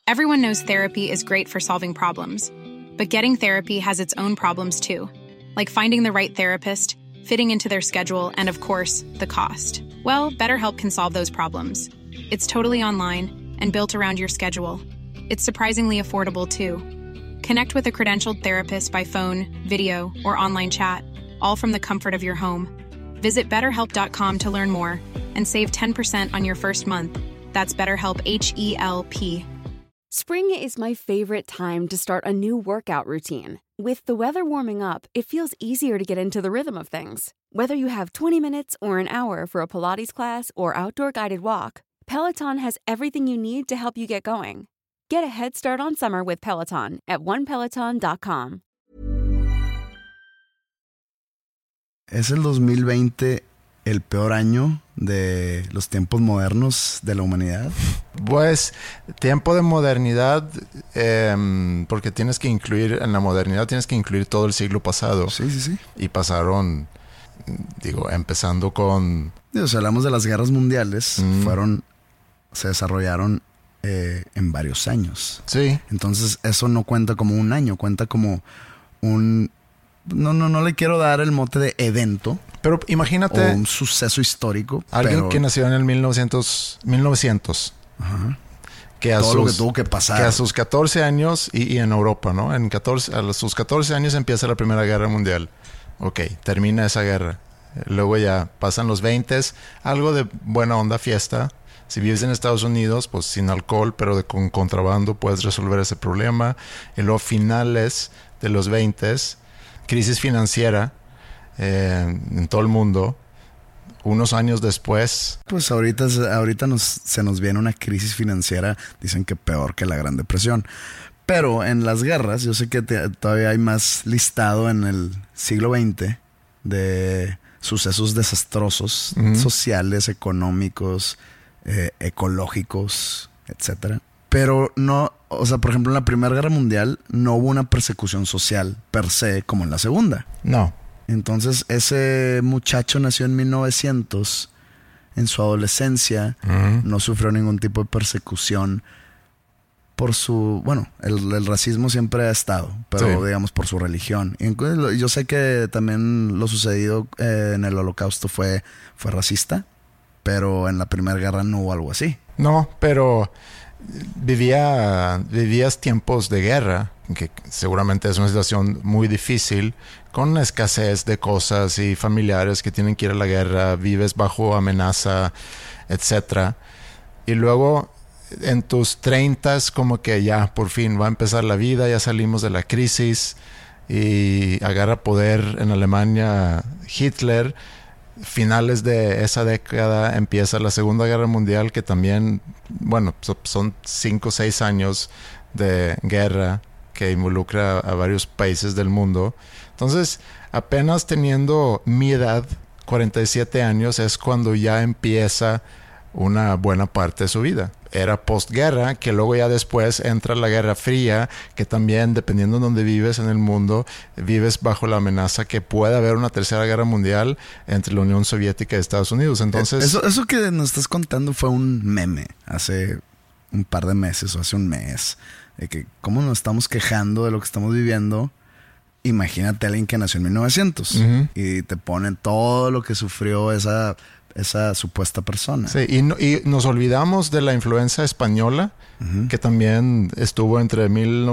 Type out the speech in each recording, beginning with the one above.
Everyone knows therapy is great for solving problems, but getting therapy has its own problems too, like finding the right therapist, fitting into their schedule, and of course, the cost. Well, BetterHelp can solve those problems. It's totally online and built around your schedule. It's surprisingly affordable too. Connect with a credentialed therapist by phone, video, or online chat, all from the comfort of your home. Visit BetterHelp.com to learn more and save 10% on your first month. That's BetterHelp, H-E-L-P. Spring is my favorite time to start a new workout routine. With the weather warming up, it feels easier to get into the rhythm of things. Whether you have 20 minutes or an hour for a Pilates class or outdoor guided walk, Peloton has everything you need to help you get going. Get a head start on summer with Peloton at onepeloton.com. ¿Es el 2020 el peor año de los tiempos modernos de la humanidad? Pues tiempo de modernidad, porque tienes que incluir, en la modernidad tienes que incluir todo el siglo pasado. Sí. Y pasaron, empezando con... Si hablamos de las guerras mundiales, se desarrollaron en varios años. Sí. Entonces eso no cuenta como un año, cuenta como un... No le quiero dar el mote de evento. Pero imagínate... O un suceso histórico. Alguien que nació en el 1900. Ajá. Todo lo que tuvo que pasar. Que a sus 14 años, y en Europa, ¿no? A sus 14 años empieza la Primera Guerra Mundial. Ok, termina esa guerra. Luego ya pasan los 20, algo de buena onda, fiesta. Si vives en Estados Unidos, pues sin alcohol, pero con contrabando puedes resolver ese problema. Y luego finales de los 20, crisis financiera en todo el mundo. Unos años después... Pues ahorita se nos viene una crisis financiera, dicen que peor que la Gran Depresión. Pero en las guerras, yo sé que todavía hay más listado en el siglo XX de sucesos desastrosos, sociales, económicos, ecológicos, etcétera. Pero no, por ejemplo, en la Primera Guerra Mundial no hubo una persecución social per se como en la Segunda. No. Entonces, ese muchacho nació en 1900. En su adolescencia no sufrió ningún tipo de persecución por su... Bueno, el racismo siempre ha estado, pero digamos por su religión. Y yo sé que también lo sucedido en el Holocausto fue racista, pero en la Primera Guerra no hubo algo así. No, pero vivías tiempos de guerra, que seguramente es una situación muy difícil, con escasez de cosas y familiares que tienen que ir a la guerra, vives bajo amenaza, etcétera. Y luego en tus 30s como que ya por fin va a empezar la vida, ya salimos de la crisis y agarra poder en Alemania Hitler. Finales de esa década empieza la Segunda Guerra Mundial, que también, son 5 o 6 años de guerra que involucra a varios países del mundo. Entonces, apenas teniendo mi edad, 47 años, es cuando ya empieza una buena parte de su vida. Era postguerra, que luego ya después entra la Guerra Fría, que también, dependiendo de dónde vives en el mundo, vives bajo la amenaza que puede haber una tercera guerra mundial entre la Unión Soviética y Estados Unidos. Entonces... Eso que nos estás contando fue un meme hace un par de meses o hace un mes. De que cómo nos estamos quejando de lo que estamos viviendo. Imagínate a alguien que nació en 1900 y te ponen todo lo que sufrió esa supuesta persona. Sí, y nos olvidamos de la influenza española, que también estuvo entre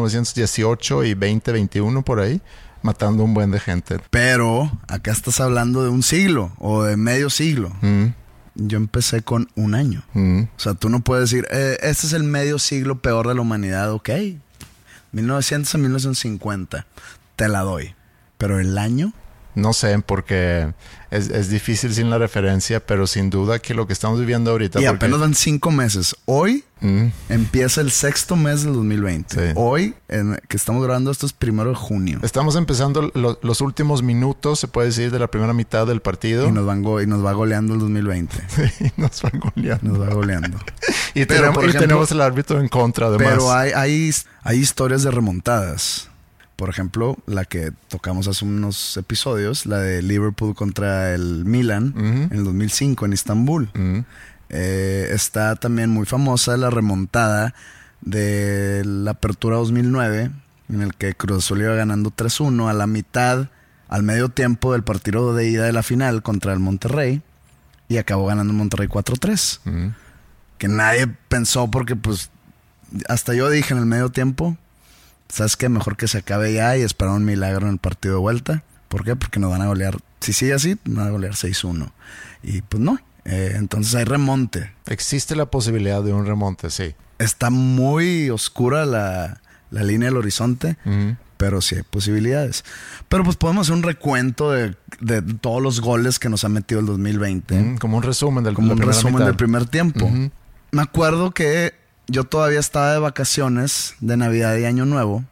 1918 y 2021 por ahí, matando un buen de gente. Pero acá estás hablando de un siglo o de medio siglo. Yo empecé con un año. O sea, tú no puedes decir, este es el medio siglo peor de la humanidad. Ok, 1900 a 1950, te la doy. Pero el año... No sé, porque es difícil sin la referencia, pero sin duda que lo que estamos viviendo ahorita... Y apenas van 5 meses. Hoy empieza el 6º mes del 2020. Sí. Hoy, que estamos grabando esto, es 1 de junio. Estamos empezando los últimos minutos, se puede decir, de la primera mitad del partido. Y nos va goleando el 2020. Sí, nos va goleando. Nos va goleando. y tenemos el árbitro en contra, además. Pero hay historias de remontadas. Por ejemplo, la que tocamos hace unos episodios, la de Liverpool contra el Milan en el 2005 en Estambul. Está también muy famosa la remontada de la Apertura 2009, en el que Cruz Azul iba ganando 3-1 a la mitad, al medio tiempo del partido de ida de la final contra el Monterrey, y acabó ganando Monterrey 4-3. Que nadie pensó, porque pues hasta yo dije en el medio tiempo, ¿sabes qué? Mejor que se acabe ya y esperar un milagro en el partido de vuelta. ¿Por qué? Porque nos van a golear, si sigue así, nos van a golear 6-1. Y pues no, entonces hay remonte. Existe la posibilidad de un remonte, sí. Está muy oscura la línea del horizonte, pero sí hay posibilidades. Pero pues podemos hacer un recuento de todos los goles que nos ha metido el 2020. Como un resumen del primer tiempo. Me acuerdo que yo todavía estaba de vacaciones de Navidad y Año Nuevo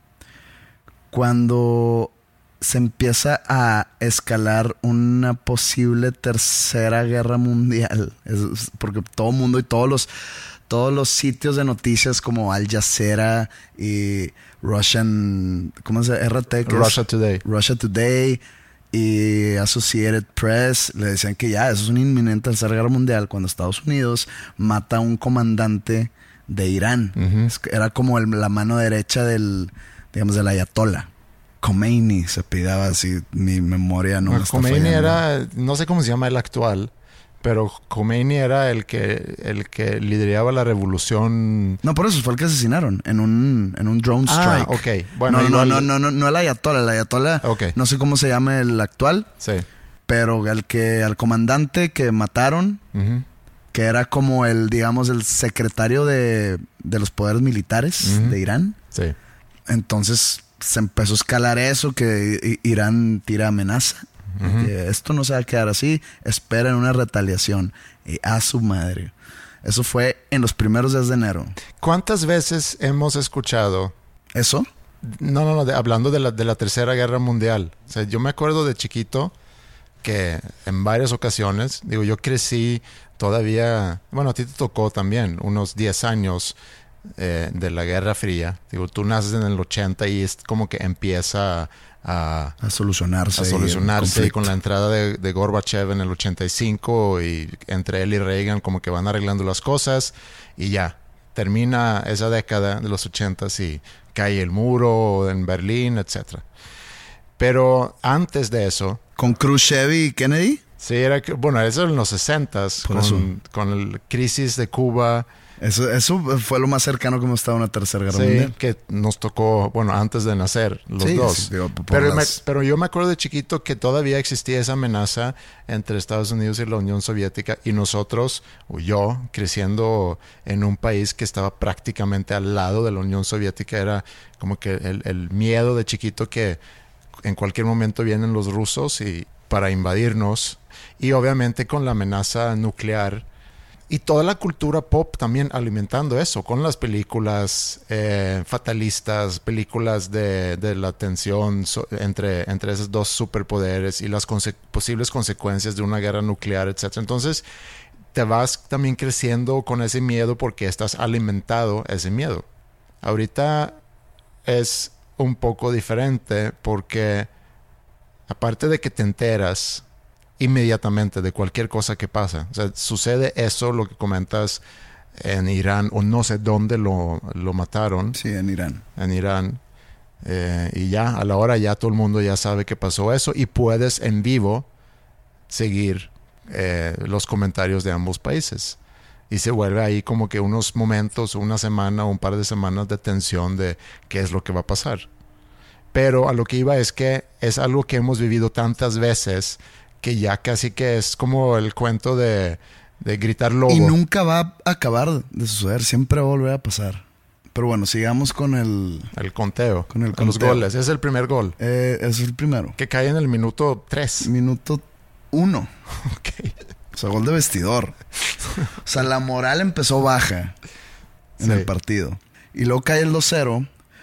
cuando se empieza a escalar una posible tercera guerra mundial. Porque todo el mundo y todos los sitios de noticias como Al Jazeera y Russian, ¿cómo se llama? RT, Russia Today y Associated Press le decían que ya eso es una inminente tercera guerra mundial cuando Estados Unidos mata a un comandante de Irán. Era como la mano derecha del ayatollah. Khomeini se pidaba, así mi memoria no me está Khomeini fallando. era, no sé cómo se llama el actual, pero Khomeini era el que lideraba la revolución. No, por eso fue el que asesinaron en un drone strike. Ok. Bueno, no el ayatollah. El ayatollah, okay. No sé cómo se llama el actual. Sí. Pero al comandante que mataron, que era como el secretario de los poderes militares de Irán. Sí. Entonces se empezó a escalar eso, que Irán tira amenaza. Que esto no se va a quedar así, esperen una retaliación. Y a su madre. Eso fue en los primeros días de enero. ¿Cuántas veces hemos escuchado eso? No, hablando de la Tercera Guerra Mundial. O sea, yo me acuerdo de chiquito que en varias ocasiones, yo crecí todavía, bueno, a ti te tocó también unos 10 años de la Guerra Fría. Tú naces en el 80 y es como que empieza a solucionarse y con la entrada de Gorbachev en el 85 y entre él y Reagan como que van arreglando las cosas y ya, termina esa década de los 80s y cae el muro en Berlín, etc. Pero antes de eso... ¿Con Khrushchev y Kennedy? Sí, eso en los 60s, con la crisis de Cuba. Eso fue lo más cercano que hemos estado a una tercera guerra mundial. Sí, que nos tocó, antes de nacer, los dos. Sí, pero yo me acuerdo de chiquito que todavía existía esa amenaza entre Estados Unidos y la Unión Soviética y nosotros, o yo, creciendo en un país que estaba prácticamente al lado de la Unión Soviética, era como que el miedo de chiquito que en cualquier momento vienen los rusos para invadirnos, y obviamente con la amenaza nuclear. Y toda la cultura pop también alimentando eso, con las películas fatalistas, películas de la tensión entre esos dos superpoderes y las posibles consecuencias de una guerra nuclear, etc. Entonces, te vas también creciendo con ese miedo porque estás alimentado ese miedo. Ahorita es un poco diferente porque, aparte de que te enteras inmediatamente de cualquier cosa que pasa. O sea, sucede eso, lo que comentas en Irán, o no sé dónde lo mataron. Sí, en Irán. En Irán. Y ya, a la hora ya todo el mundo ya sabe que pasó eso y puedes en vivo seguir los comentarios de ambos países. Y se vuelve ahí como que unos momentos, una semana o un par de semanas de tensión de qué es lo que va a pasar. Pero a lo que iba es que es algo que hemos vivido tantas veces que ya casi que es como el cuento de gritar lobo. Y nunca va a acabar de suceder, siempre va a volver a pasar. Pero bueno, sigamos con el conteo. Con los goles. Es el primer gol. Es el primero. Que cae en el minuto 3. Minuto 1. Ok. O sea, gol de vestidor. O sea, la moral empezó baja en el partido. Y luego cae el 2-0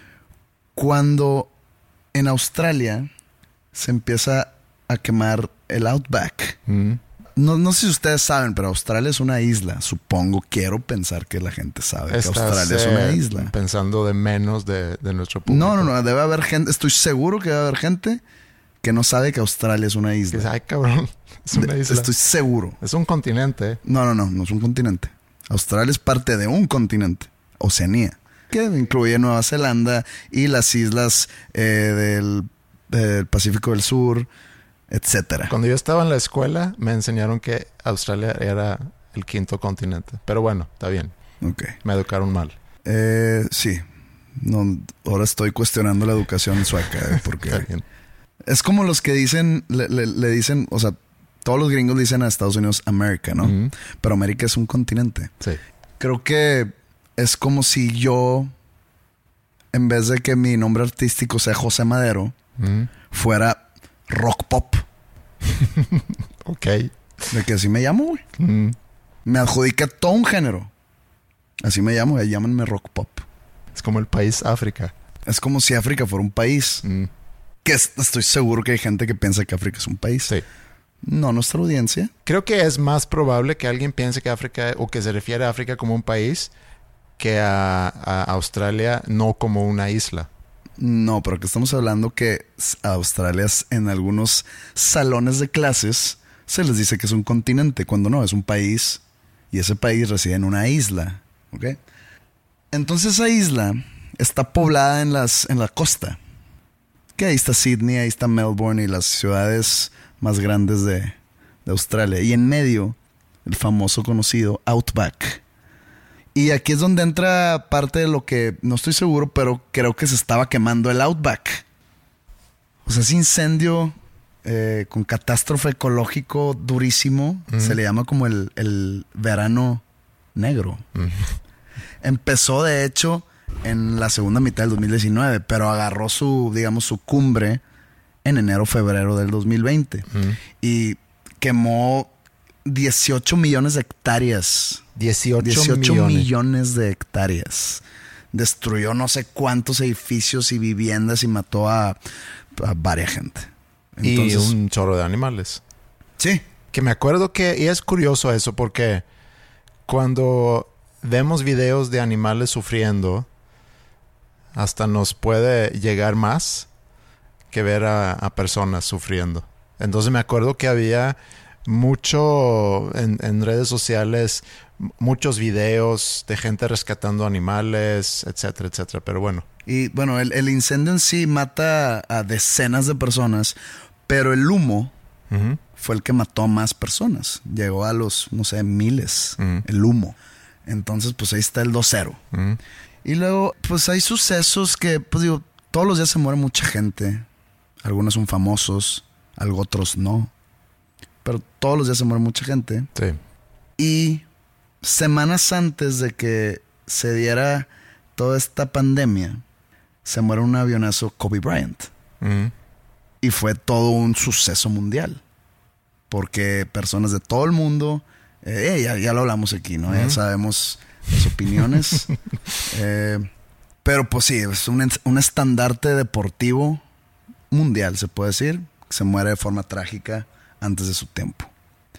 cuando en Australia se empieza a quemar el Outback. No sé si ustedes saben, pero Australia es una isla. Quiero pensar que la gente sabe que Australia es una isla. Pensando de menos de nuestro público. No. Debe haber gente, estoy seguro que debe haber gente que no sabe que Australia es una isla. Ay, cabrón. Es una isla. Estoy seguro. Es un continente. No es un continente. Australia es parte de un continente. Oceanía. que incluye Nueva Zelanda y las islas del Pacífico del Sur, etcétera. Cuando yo estaba en la escuela me enseñaron que Australia era el 5º continente. Pero bueno, está bien. Okay. Me educaron mal. Sí. No, ahora estoy cuestionando la educación sueca. Porque Está bien. es como los que dicen, le dicen, o sea, todos los gringos dicen a Estados Unidos América, ¿no? Uh-huh. Pero América es un continente. Sí. Creo que es como si yo, en vez de que mi nombre artístico sea José Madero, fuera Rock Pop. Ok. De que así me llamo, güey. Me adjudica todo un género. Así me llamo, llámenme Rock Pop. Es como el país África. Es como si África fuera un país. Que estoy seguro que hay gente que piensa que África es un país. Sí. No nuestra audiencia. Creo que es más probable que alguien piense que África, o que se refiere a África como un país, que a Australia no como una isla. No, pero que estamos hablando que a Australia en algunos salones de clases se les dice que es un continente, cuando no, es un país. Y ese país reside en una isla. ¿Ok? Entonces esa isla está poblada en la costa. Que ahí está Sydney, ahí está Melbourne y las ciudades más grandes de Australia. Y en medio, el famoso conocido Outback. Y aquí es donde entra parte de lo que no estoy seguro, pero creo que se estaba quemando el Outback. O sea, ese incendio con catástrofe ecológico durísimo, se le llama como el verano negro. Empezó, de hecho, en la segunda mitad del 2019, pero agarró su cumbre en enero-febrero del 2020. Y quemó 18 millones de hectáreas. 18 millones de hectáreas. Destruyó no sé cuántos edificios y viviendas y mató a varias gente. Entonces, y un chorro de animales. Sí. Que me acuerdo y es curioso eso, porque cuando vemos videos de animales sufriendo, hasta nos puede llegar más que ver a personas sufriendo. Entonces me acuerdo que había mucho en redes sociales, muchos videos de gente rescatando animales, etcétera, etcétera. Pero bueno. Y bueno, el incendio en sí mata a decenas de personas, pero el humo fue el que mató a más personas. Llegó a los, no sé, miles, el humo. Entonces, pues ahí está el 2-0. Y luego, pues hay sucesos que, pues digo, todos los días se muere mucha gente. Algunos son famosos, otros no. Pero todos los días se muere mucha gente. Sí. Y semanas antes de que se diera toda esta pandemia, se muere un avionazo Kobe Bryant. Y fue todo un suceso mundial. Porque personas de todo el mundo, ya lo hablamos aquí, ¿no? Ya sabemos las opiniones. Pero pues sí, es un estandarte deportivo mundial, se puede decir. Se muere de forma trágica antes de su tiempo.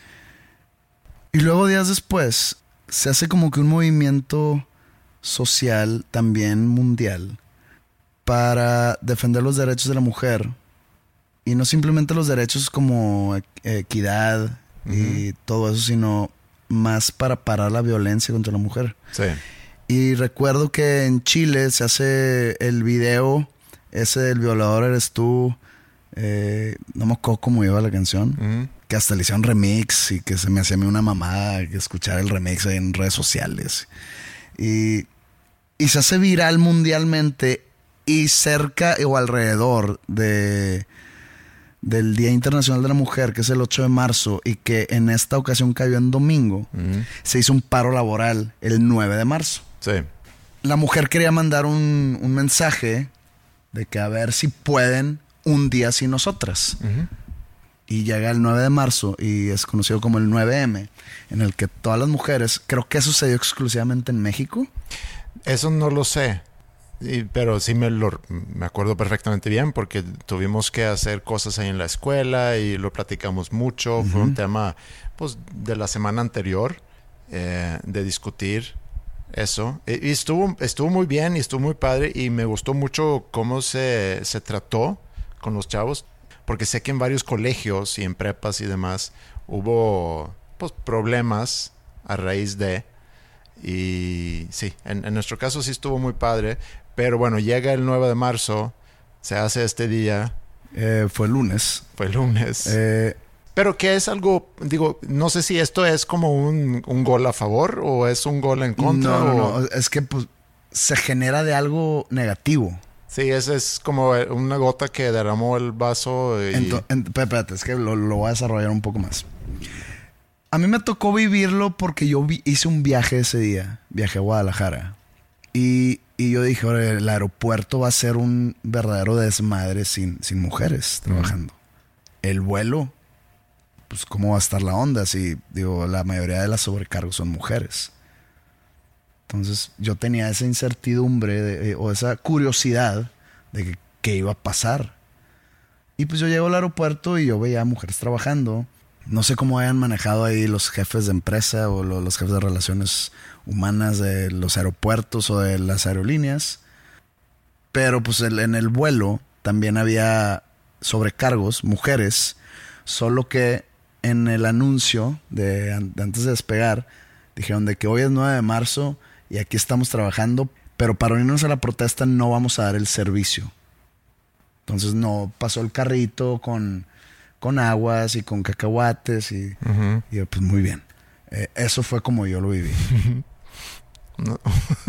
Y luego, días después, se hace como que un movimiento social también mundial para defender los derechos de la mujer. Y no simplemente los derechos como equidad y todo eso, sino más para parar la violencia contra la mujer. Sí. Y recuerdo que en Chile se hace el video ese del violador eres tú. No me acuerdo cómo iba la canción. Que hasta le hicieron remix y que se me hacía a mí una mamada escuchar el remix ahí en redes sociales. Y se hace viral mundialmente y cerca o alrededor del Día Internacional de la Mujer, que es el 8 de marzo, y que en esta ocasión cayó en domingo, se hizo un paro laboral el 9 de marzo. Sí. La mujer quería mandar un mensaje de que a ver si pueden un día sin nosotras. Y llega el 9 de marzo y es conocido como el 9M, en el que todas las mujeres, creo que sucedió exclusivamente en México. Eso no lo sé. Pero sí me acuerdo perfectamente bien porque tuvimos que hacer cosas ahí en la escuela y lo platicamos mucho. Fue un tema pues de la semana anterior de discutir eso. Y estuvo muy bien y estuvo muy padre y me gustó mucho cómo se trató con los chavos, porque sé que en varios colegios y en prepas y demás hubo pues problemas a raíz de... Y sí, en nuestro caso sí estuvo muy padre. Pero bueno, llega el 9 de marzo, se hace este día. Fue lunes. Fue lunes. Pero que es algo, digo, no sé si esto es como un gol a favor o es un gol en contra. No, es que pues se genera de algo negativo. Sí, es como una gota que derramó el vaso. Espérate, es que lo voy a desarrollar un poco más. A mí me tocó vivirlo porque yo hice un viaje ese día. Viaje a Guadalajara. Y yo dije, ahora el aeropuerto va a ser un verdadero desmadre sin mujeres trabajando. El vuelo, pues cómo va a estar la onda si, digo, la mayoría de las sobrecargos son mujeres. Entonces yo tenía esa incertidumbre o esa curiosidad de qué iba a pasar. Y pues yo llego al aeropuerto y yo veía a mujeres trabajando. No sé cómo hayan manejado ahí los jefes de empresa o los jefes de relaciones humanas de los aeropuertos o de las aerolíneas. Pero pues en el vuelo también había sobrecargos, mujeres. Solo que en el anuncio de antes de despegar dijeron de que hoy es 9 de marzo y aquí estamos trabajando, pero para unirnos a la protesta no vamos a dar el servicio. Entonces no pasó el carrito con aguas y con cacahuates y pues muy bien. Eso fue como yo lo viví. No.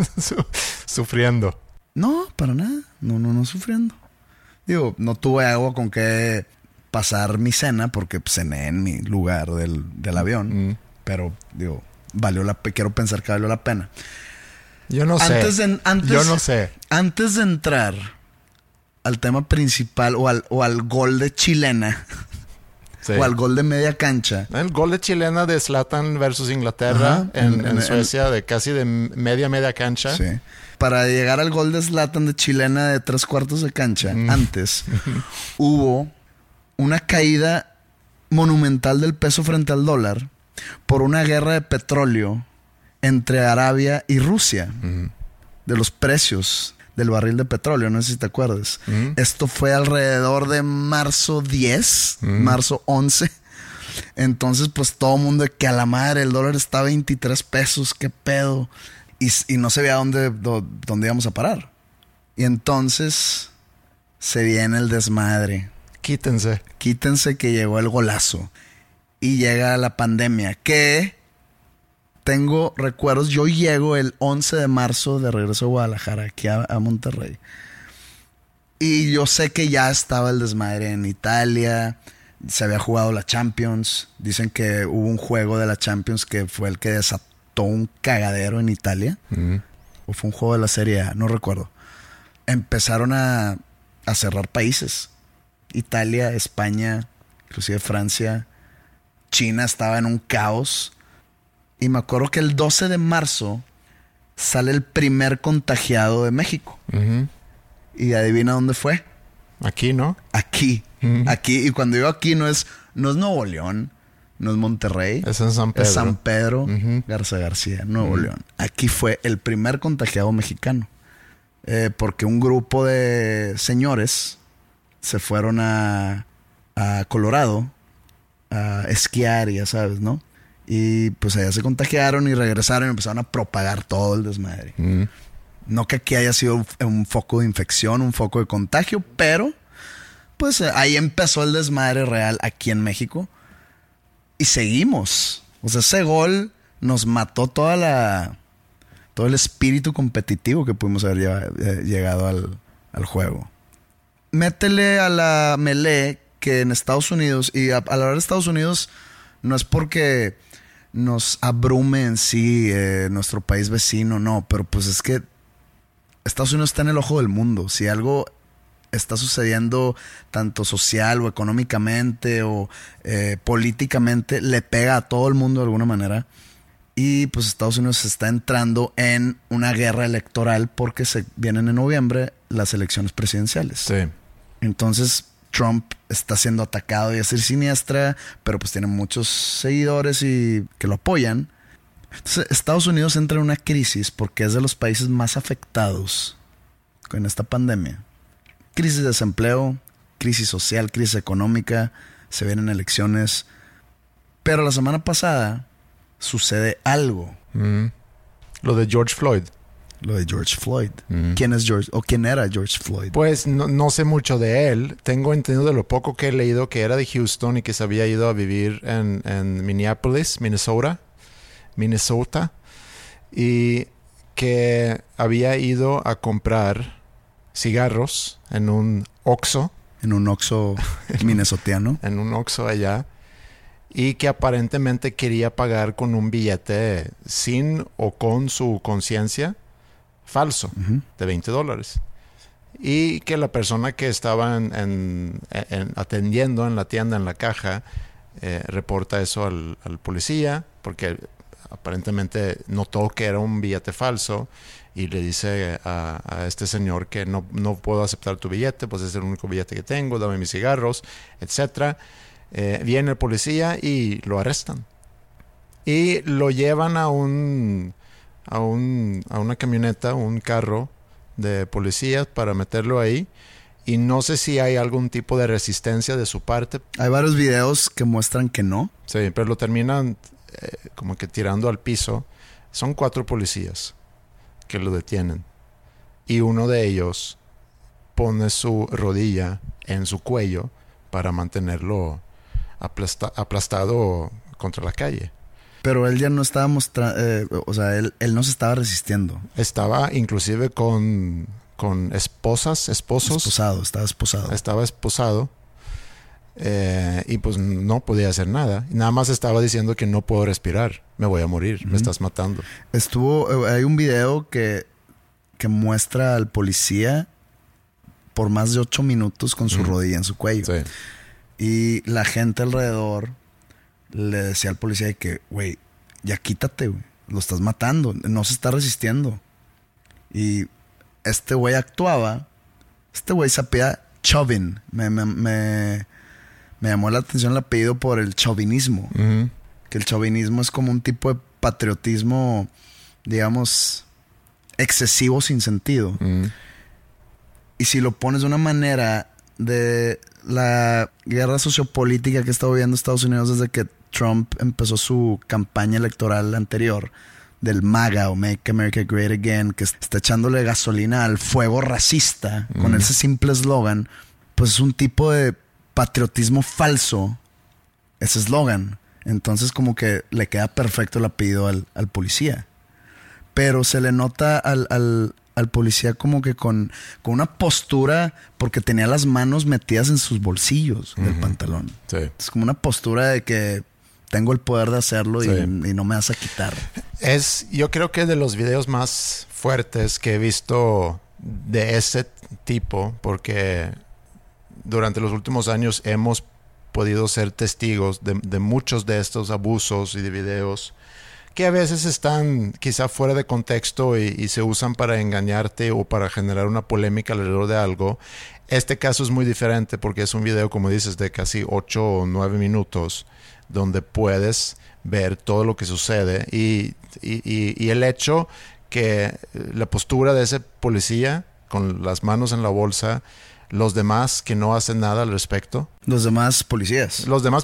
Sufriendo. No, para nada. No sufriendo. Digo, no tuve agua con que pasar mi cena porque cené en mi lugar del avión. Pero, digo, quiero pensar que valió la pena. Yo no sé. Yo no sé. Antes de entrar al tema principal o al gol de chilena... Sí. O al gol de media cancha. El gol de chilena de Zlatan versus Inglaterra en Suecia, de casi de media cancha. Sí. Para llegar al gol de Zlatan de chilena de 3/4 de cancha, antes hubo una caída monumental del peso frente al dólar por una guerra de petróleo entre Arabia y Rusia. De los precios del barril de petróleo, no sé si te acuerdas. Esto fue alrededor de marzo 10, marzo 11. Entonces, pues todo el mundo de que a la madre el dólar está a 23 pesos, qué pedo. Y no se veía dónde íbamos a parar. Y entonces se viene el desmadre. Quítense que llegó el golazo. Y llega la pandemia, que... Tengo recuerdos. Yo llego el 11 de marzo de regreso a Guadalajara, aquí a Monterrey. Y yo sé que ya estaba el desmadre en Italia. Se había jugado la Champions. Dicen que hubo un juego de la Champions que fue el que desató un cagadero en Italia. O fue un juego de la Serie A, no recuerdo. Empezaron a cerrar países. Italia, España, inclusive Francia. China estaba en un caos. Y me acuerdo que el 12 de marzo sale el primer contagiado de México. Y adivina dónde fue. Aquí, ¿no? Aquí. Aquí. Y cuando digo aquí no es Nuevo León, no es Monterrey. Es en San Pedro. Es San Pedro Garza García, Nuevo León. Aquí fue el primer contagiado mexicano. Porque un grupo de señores se fueron a Colorado a esquiar y ya sabes, ¿no? Y pues allá se contagiaron y regresaron y empezaron a propagar todo el desmadre. No que aquí haya sido un foco de infección, un foco de contagio, pero pues ahí empezó el desmadre real aquí en México. Y seguimos. O sea, ese gol nos mató todo el espíritu competitivo que pudimos haber llegado al juego. Métele a la melee que en Estados Unidos, y a hablar de Estados Unidos no es porque nos abrume en sí nuestro país vecino, no, pero pues es que Estados Unidos está en el ojo del mundo. Si algo está sucediendo tanto social o económicamente o políticamente, le pega a todo el mundo de alguna manera. Y pues Estados Unidos está entrando en una guerra electoral porque se vienen en noviembre las elecciones presidenciales. Sí. Entonces Trump está siendo atacado y a ser siniestra, pero pues tiene muchos seguidores y que lo apoyan. Entonces Estados Unidos entra en una crisis porque es de los países más afectados con esta pandemia. Crisis de desempleo, crisis social, crisis económica, se vienen elecciones. Pero la semana pasada sucede algo. Lo de George Floyd. Lo de George Floyd. ¿Quién es George? ¿O quién era George Floyd? Pues no sé mucho de él. Tengo entendido de lo poco que he leído que era de Houston y que se había ido a vivir en Minneapolis, Minnesota. Y que había ido a comprar cigarros en un Oxxo. En un Oxxo minnesotiano. En un Oxxo allá. Y que aparentemente quería pagar con un billete sin o con su conciencia falso de $20. Y que la persona que estaba atendiendo en la tienda, en la caja, reporta eso al policía porque aparentemente notó que era un billete falso y le dice a este señor que no puedo aceptar tu billete, pues es el único billete que tengo, dame mis cigarros, etcétera. Viene el policía y lo arrestan y lo llevan a una camioneta, un carro de policías para meterlo ahí, y no sé si hay algún tipo de resistencia de su parte. Hay varios videos que muestran que no. Sí, pero lo terminan como que tirando al piso. Son 4 policías que lo detienen y uno de ellos pone su rodilla en su cuello para mantenerlo aplastado contra la calle. Pero él ya no estaba mostrando, o sea, él no se estaba resistiendo. Estaba inclusive con esposos. Estaba esposado. Estaba esposado. Y pues no podía hacer nada. Nada más estaba diciendo que no puedo respirar. Me voy a morir. Me estás matando. Hay un video que muestra al policía por más de 8 minutos con su rodilla en su cuello. Sí. Y la gente alrededor le decía al policía de que, güey, ya quítate, güey. Lo estás matando. No se está resistiendo. Y este güey actuaba. Este güey se apellida Chauvin. Me llamó la atención el apellido por el chauvinismo. Que el chauvinismo es como un tipo de patriotismo, digamos, excesivo sin sentido. Y si lo pones de una manera de la guerra sociopolítica que está viviendo Estados Unidos desde que Trump empezó su campaña electoral anterior, del MAGA o Make America Great Again, que está echándole gasolina al fuego racista con ese simple eslogan, pues es un tipo de patriotismo falso, ese eslogan. Entonces como que le queda perfecto el apellido al policía. Pero se le nota al policía como que con una postura, porque tenía las manos metidas en sus bolsillos del pantalón. Sí. Es como una postura de que tengo el poder de hacerlo y no me vas a quitar. Yo creo que de los videos más fuertes que he visto de ese tipo, porque durante los últimos años hemos podido ser testigos de muchos de estos abusos y de videos que a veces están quizá fuera de contexto y se usan para engañarte o para generar una polémica alrededor de algo. Este caso es muy diferente porque es un video, como dices, de casi 8 o 9 minutos donde puedes ver todo lo que sucede y el hecho que la postura de ese policía con las manos en la bolsa, los demás que no hacen nada al respecto. Los demás policías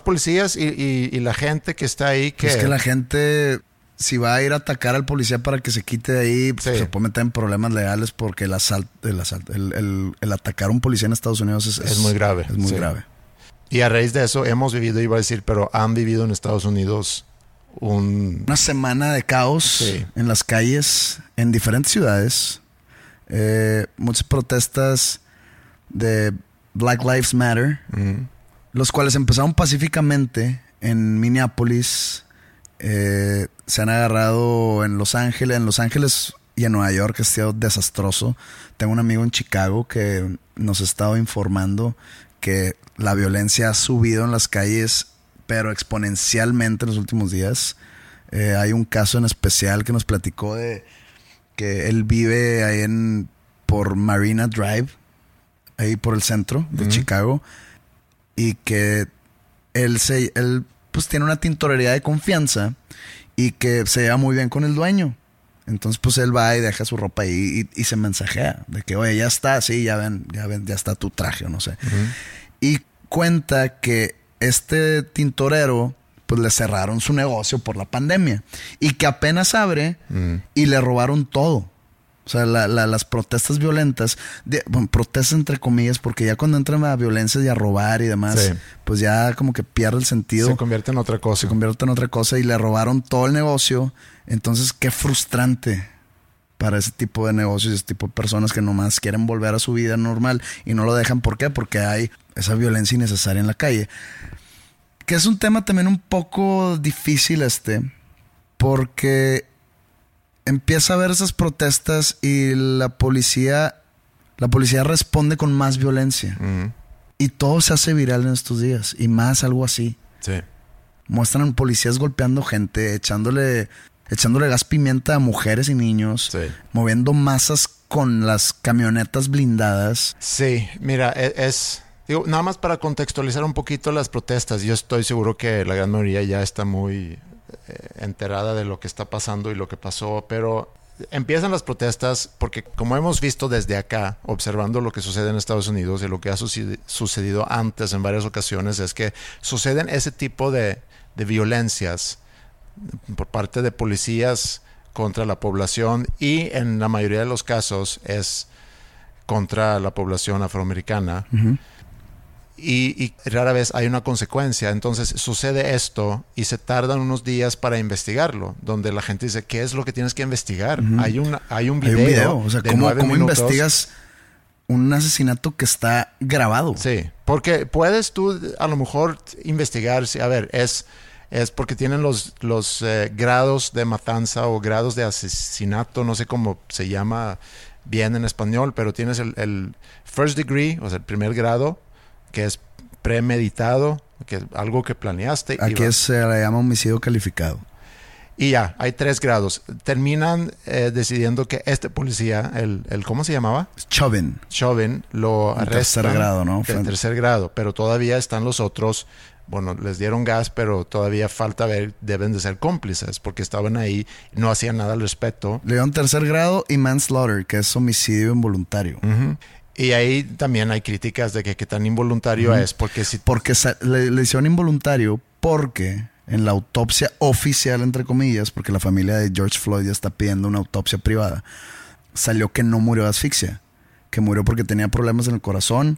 y la gente que está ahí. Es que la gente, si va a ir a atacar al policía para que se quite de ahí, pues se puede meter en problemas legales porque el atacar a un policía en Estados Unidos es muy grave. Es muy grave. Y a raíz de eso hemos vivido, iba a decir, pero han vivido en Estados Unidos una semana de caos en las calles, en diferentes ciudades. Muchas protestas de Black Lives Matter, los cuales empezaron pacíficamente en Minneapolis, se han agarrado en Los Ángeles y en Nueva York, ha sido desastroso. Tengo un amigo en Chicago que nos ha estado informando que la violencia ha subido en las calles, pero exponencialmente en los últimos días. Hay un caso en especial que nos platicó de que él vive ahí por Marina Drive, ahí por el centro de Chicago, y que él pues tiene una tintorería de confianza y que se lleva muy bien con el dueño. Entonces pues él va y deja su ropa ahí y se mensajea de que, oye, ya está, sí, ya ven, ya está tu traje o no sé. Y cuenta que este tintorero pues pues le cerraron su negocio por la pandemia. Y que apenas abre y le robaron todo. O sea, las protestas violentas, bueno, protestas entre comillas, porque ya cuando entran a violencia y a robar y demás, sí, pues ya como que pierde el sentido. Se convierte en otra cosa. Se convierte en otra cosa y le robaron todo el negocio. Entonces, qué frustrante para ese tipo de negocios y ese tipo de personas que nomás quieren volver a su vida normal y no lo dejan. ¿Por qué? Porque hay esa violencia innecesaria en la calle. Que es un tema también un poco difícil porque empieza a haber esas protestas y la policía responde con más violencia. Y todo se hace viral en estos días. Y más algo así. Sí. Muestran policías golpeando gente, echándole gas pimienta a mujeres y niños. Sí. Moviendo masas con las camionetas blindadas. Sí, mira, digo, nada más para contextualizar un poquito las protestas. Yo estoy seguro que la gran mayoría ya está muy enterada de lo que está pasando y lo que pasó, pero empiezan las protestas porque, como hemos visto desde acá, observando lo que sucede en Estados Unidos y lo que ha sucedido antes en varias ocasiones, es que suceden ese tipo de violencias por parte de policías contra la población, y en la mayoría de los casos es contra la población afroamericana. Y rara vez hay una consecuencia. Entonces sucede esto y se tardan unos días para investigarlo, donde la gente dice, ¿qué es lo que tienes que investigar? Hay un video. O sea, ¿cómo investigas un asesinato que está grabado? Sí, porque puedes tú a lo mejor investigar, a ver, es porque tienen los grados de matanza o grados de asesinato, no sé cómo se llama bien en español, pero tienes el first degree, o sea, el primer grado, que es premeditado, que es algo que planeaste. Aquí se le llama homicidio calificado. Y ya, hay 3 grados. Terminan decidiendo que este policía, el ¿cómo se llamaba? Chauvin, lo arrestan. Tercer grado, ¿no? De tercer grado, pero todavía están los otros. Bueno, les dieron gas, pero todavía falta ver, deben de ser cómplices, porque estaban ahí, no hacían nada al respecto. Le dieron tercer grado y manslaughter, que es homicidio involuntario. Y ahí también hay críticas de que tan involuntario es, porque le hicieron involuntario porque en la autopsia oficial, entre comillas, porque la familia de George Floyd ya está pidiendo una autopsia privada, salió que no murió de asfixia, que murió porque tenía problemas en el corazón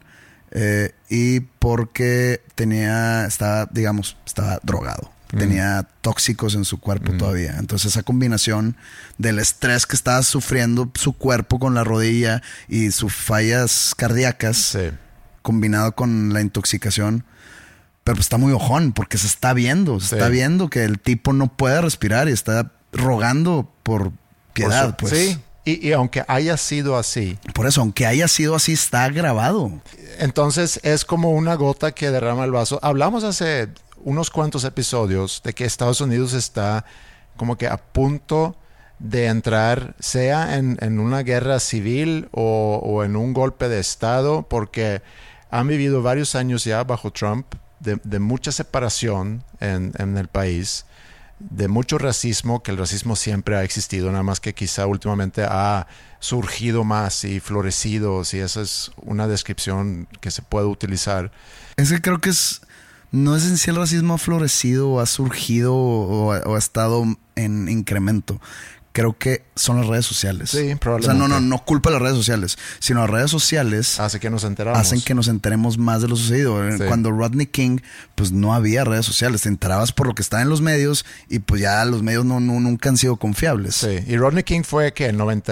y porque estaba drogado. Tenía tóxicos en su cuerpo todavía. Entonces esa combinación del estrés que estaba sufriendo su cuerpo con la rodilla y sus fallas cardíacas, combinado con la intoxicación, pero pues está muy ojón porque se está viendo que el tipo no puede respirar y está rogando por piedad. Pues. Sí, y aunque haya sido así. Por eso, aunque haya sido así, está grabado. Entonces es como una gota que derrama el vaso. Hablamos hace unos cuantos episodios de que Estados Unidos está como que a punto de entrar, sea en una guerra civil o en un golpe de estado, porque han vivido varios años ya bajo Trump de mucha separación en el país, de mucho racismo, que el racismo siempre ha existido, nada más que quizá últimamente ha surgido más y florecido, si esa es una descripción que se puede utilizar. Es que creo que no es en sí el racismo ha florecido o ha surgido o ha estado en incremento. Creo que son las redes sociales. Sí, probablemente. O sea, no culpa a las redes sociales, sino las redes sociales hacen que nos enteremos más de lo sucedido. Sí. Cuando Rodney King, pues no había redes sociales. Te enterabas por lo que estaba en los medios y pues ya los medios nunca han sido confiables. Sí, y Rodney King fue, ¿qué?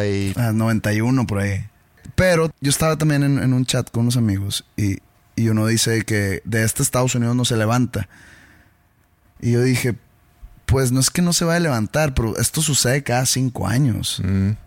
91 por ahí. Pero yo estaba también en un chat con unos amigos y uno dice que de Estados Unidos no se levanta. Y yo dije, pues no es que no se vaya a levantar, pero esto sucede cada 5 años.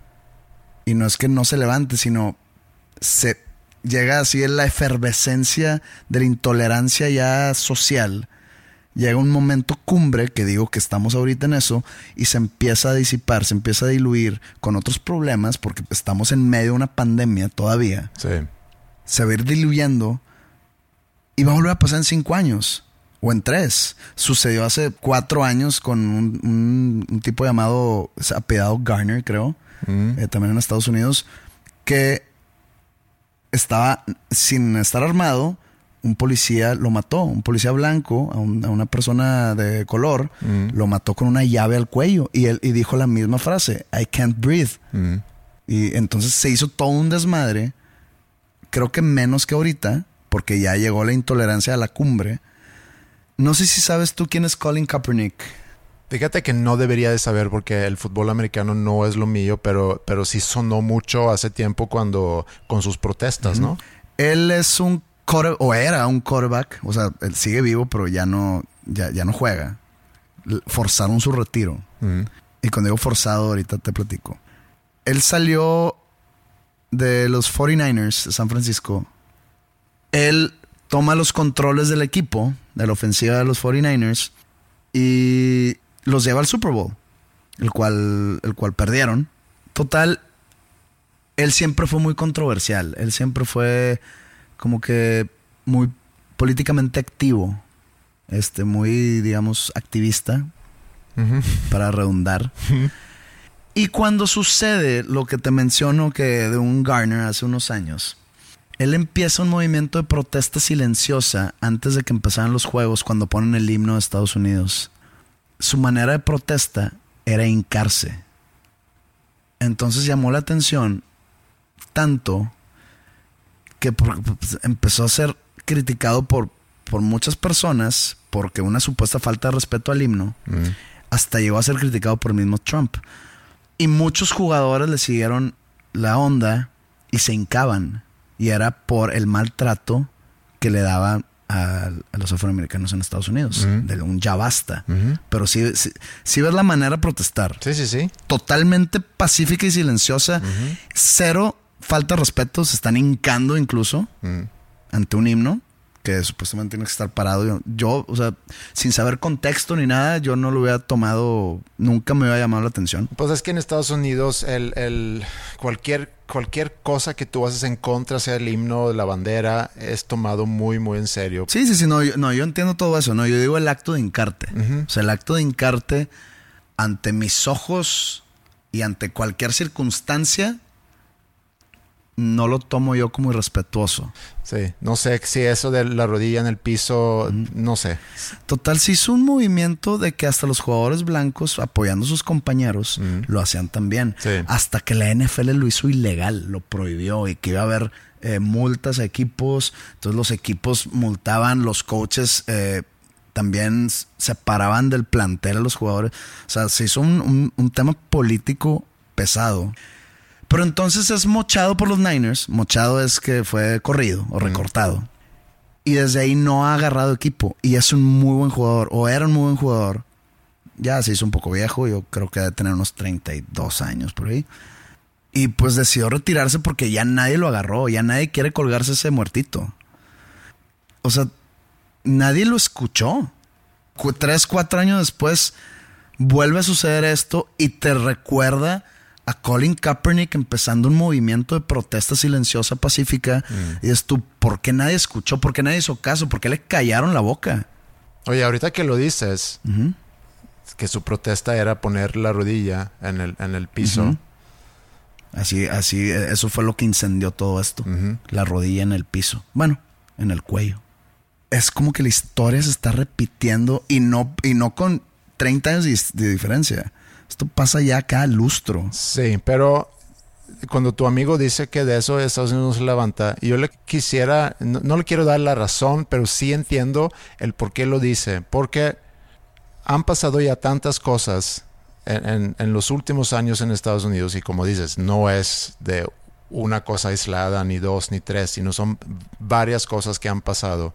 Y no es que no se levante, sino se llega así en la efervescencia de la intolerancia ya social. Llega un momento cumbre, que digo que estamos ahorita en eso, y se empieza a disipar, se empieza a diluir con otros problemas, porque estamos en medio de una pandemia todavía. Sí. Se va a ir diluyendo y va a volver a pasar en 5 años. O en 3. Sucedió hace 4 años con un tipo llamado, apellidado Garner, creo, también en Estados Unidos, que estaba, sin estar armado, un policía lo mató, un policía blanco, a una persona de color, lo mató con una llave al cuello y dijo la misma frase, I can't breathe. Y entonces se hizo todo un desmadre, creo que menos que ahorita, porque ya llegó la intolerancia a la cumbre. No sé si sabes tú quién es Colin Kaepernick. Fíjate que no debería de saber porque el fútbol americano no es lo mío, pero sí sonó mucho hace tiempo con sus protestas, ¿no? Él es era un quarterback, o sea, él sigue vivo, pero ya no juega. Forzaron su retiro. Y cuando digo forzado, ahorita te platico. Él salió de los 49ers de San Francisco. Él toma los controles del equipo, de la ofensiva de los 49ers, y los lleva al Super Bowl, el cual perdieron. Total, él siempre fue muy controversial. Él siempre fue como que muy políticamente activo, muy, digamos, activista, para redundar. Y cuando sucede lo que te menciono que de un Garner hace unos años, él empieza un movimiento de protesta silenciosa antes de que empezaran los juegos, cuando ponen el himno de Estados Unidos. Su manera de protesta era hincarse. Entonces llamó la atención tanto que empezó a ser criticado por muchas personas porque una supuesta falta de respeto al himno, hasta llegó a ser criticado por el mismo Trump. Y muchos jugadores le siguieron la onda y se hincaban. Y era por el maltrato que le daba a los afroamericanos en Estados Unidos. De un ya basta. Pero sí ves la manera de protestar. Sí. Totalmente pacífica y silenciosa. Cero falta de respeto. Se están hincando incluso ante un himno que supuestamente tiene que estar parado. Yo, o sea, sin saber contexto ni nada, yo no lo hubiera tomado, nunca me hubiera llamado la atención. Pues es que en Estados Unidos cualquier cosa que tú haces en contra, sea el himno, la bandera, es tomado muy, muy en serio. Sí, no, yo entiendo todo eso, no, yo digo el acto de hincarte. O sea, el acto de hincarte ante mis ojos y ante cualquier circunstancia, no lo tomo yo como irrespetuoso. Sí, no sé si eso de la rodilla en el piso, no sé. Total, se hizo un movimiento de que hasta los jugadores blancos, apoyando a sus compañeros, lo hacían también. Sí. Hasta que la NFL lo hizo ilegal, lo prohibió, y que iba a haber multas a equipos. Entonces los equipos multaban, los coaches también separaban del plantel a los jugadores. O sea, se hizo un tema político pesado. Pero entonces es mochado por los Niners. Mochado es que fue corrido o recortado. Y desde ahí no ha agarrado equipo. Y es un muy buen jugador. O era un muy buen jugador. Ya se hizo un poco viejo. Yo creo que debe tener unos 32 años por ahí. Y pues decidió retirarse porque ya nadie lo agarró. Ya nadie quiere colgarse ese muertito. O sea, nadie lo escuchó. 3-4 años después vuelve a suceder esto y te recuerda a Colin Kaepernick empezando un movimiento de protesta silenciosa pacífica. Y es tú, ¿por qué nadie escuchó? ¿Por qué nadie hizo caso? ¿Por qué le callaron la boca? Oye, ahorita que lo dices, que su protesta era poner la rodilla en el piso. Así, eso fue lo que incendió todo esto. La rodilla en el piso. Bueno, en el cuello. Es como que la historia se está repitiendo y no con 30 años de diferencia. Esto pasa ya cada lustro. Sí, pero cuando tu amigo dice que de eso Estados Unidos no se levanta, yo le quisiera, no le quiero dar la razón, pero sí entiendo el por qué lo dice. Porque han pasado ya tantas cosas en los últimos años en Estados Unidos, y como dices, no es de una cosa aislada, ni dos, ni tres, sino son varias cosas que han pasado.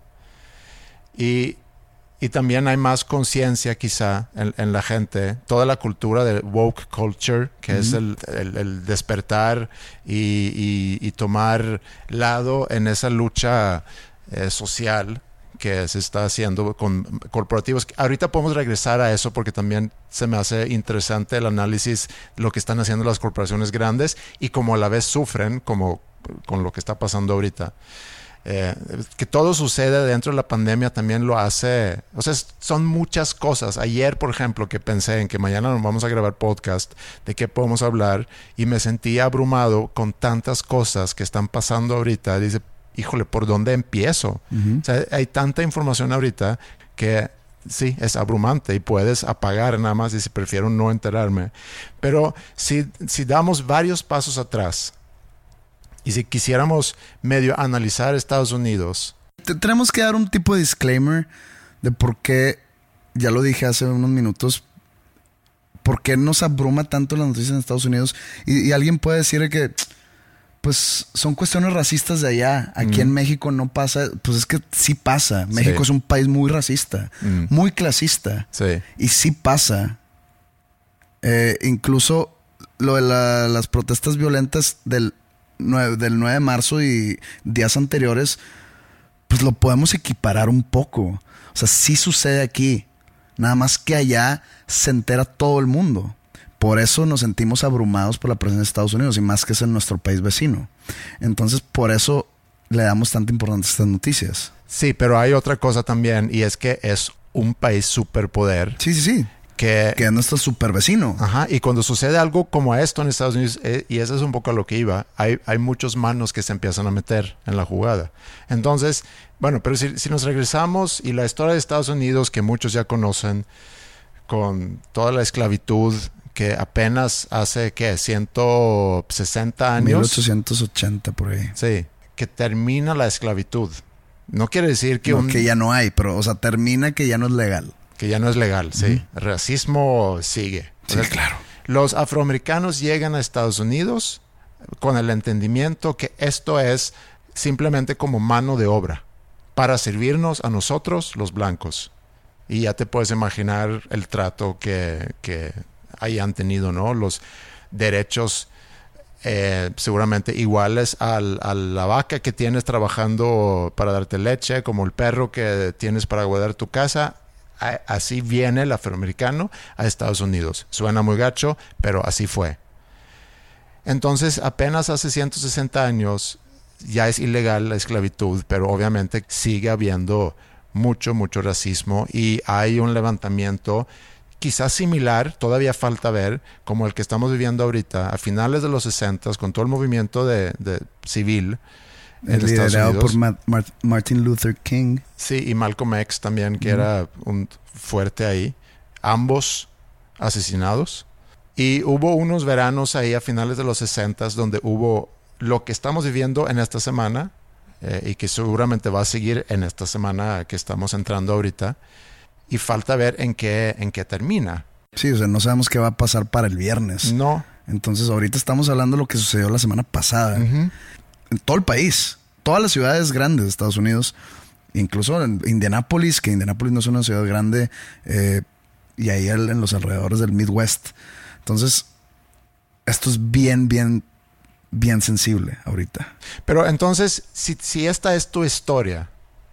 Y también hay más conciencia quizá en la gente. Toda la cultura de woke culture, que es el despertar y tomar lado en esa lucha social que se está haciendo con corporativos. Ahorita podemos regresar a eso porque también se me hace interesante el análisis de lo que están haciendo las corporaciones grandes y como a la vez sufren como con lo que está pasando ahorita. Que todo sucede dentro de la pandemia también lo hace. O sea, son muchas cosas. Ayer, por ejemplo, que pensé en que mañana nos vamos a grabar podcast de qué podemos hablar y me sentí abrumado con tantas cosas que están pasando ahorita. Dice, híjole, ¿por dónde empiezo? O sea, hay tanta información ahorita que sí, es abrumante y puedes apagar nada más y si prefiero no enterarme. Pero si damos varios pasos atrás y si quisiéramos medio analizar Estados Unidos... Tenemos que dar un tipo de disclaimer de por qué, ya lo dije hace unos minutos, por qué nos abruma tanto las noticias en Estados Unidos. Y alguien puede decir que pues son cuestiones racistas de allá. Aquí en México no pasa. Pues es que sí pasa. México es un país muy racista, muy clasista. Sí. Y sí pasa. Incluso lo de las protestas violentas del 9 de marzo y días anteriores, pues lo podemos equiparar un poco. O sea, sí sucede aquí. Nada más que allá se entera todo el mundo. Por eso nos sentimos abrumados por la presencia de Estados Unidos y más que es en nuestro país vecino. Entonces, por eso le damos tanta importancia a estas noticias. Sí, pero hay otra cosa también y es que es un país superpoder. Sí. Que es nuestro super vecino. Ajá, y cuando sucede algo como esto en Estados Unidos, y eso es un poco a lo que iba, hay muchos manos que se empiezan a meter en la jugada. Entonces, bueno, pero si nos regresamos y la historia de Estados Unidos que muchos ya conocen, con toda la esclavitud que apenas hace, ¿qué? 160 años. 1880 por ahí. Sí, que termina la esclavitud. No quiere decir que que ya no hay, pero, o sea, termina que ya no es legal. Que ya no es legal, sí. El racismo sigue. Sí, claro. Los afroamericanos llegan a Estados Unidos con el entendimiento que esto es simplemente como mano de obra para servirnos a nosotros, los blancos. Y ya te puedes imaginar el trato que hayan tenido, ¿no? Los derechos seguramente iguales a la vaca que tienes trabajando para darte leche, como el perro que tienes para guardar tu casa. Así viene el afroamericano a Estados Unidos. Suena muy gacho, pero así fue. Entonces, apenas hace 160 años ya es ilegal la esclavitud, pero obviamente sigue habiendo mucho racismo y hay un levantamiento quizás similar, todavía falta ver, como el que estamos viviendo ahorita, a finales de los 60s, con todo el movimiento de civil en Estados liderado Unidos. por Martin Luther King. Sí, y Malcolm X también, que era un fuerte ahí. Ambos asesinados. Y hubo unos veranos ahí a finales de los 60s donde hubo lo que estamos viviendo en esta semana y que seguramente va a seguir en esta semana que estamos entrando ahorita. Y falta ver en qué termina. Sí, o sea, no sabemos qué va a pasar para el viernes. No. Entonces, ahorita estamos hablando de lo que sucedió la semana pasada. En todo el país. Todas las ciudades grandes de Estados Unidos. Incluso en Indianápolis, que Indianápolis no es una ciudad grande. Y ahí en los alrededores del Midwest. Entonces, esto es bien sensible ahorita. Pero entonces, si esta es tu historia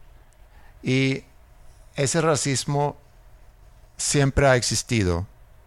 y ese racismo siempre ha existido,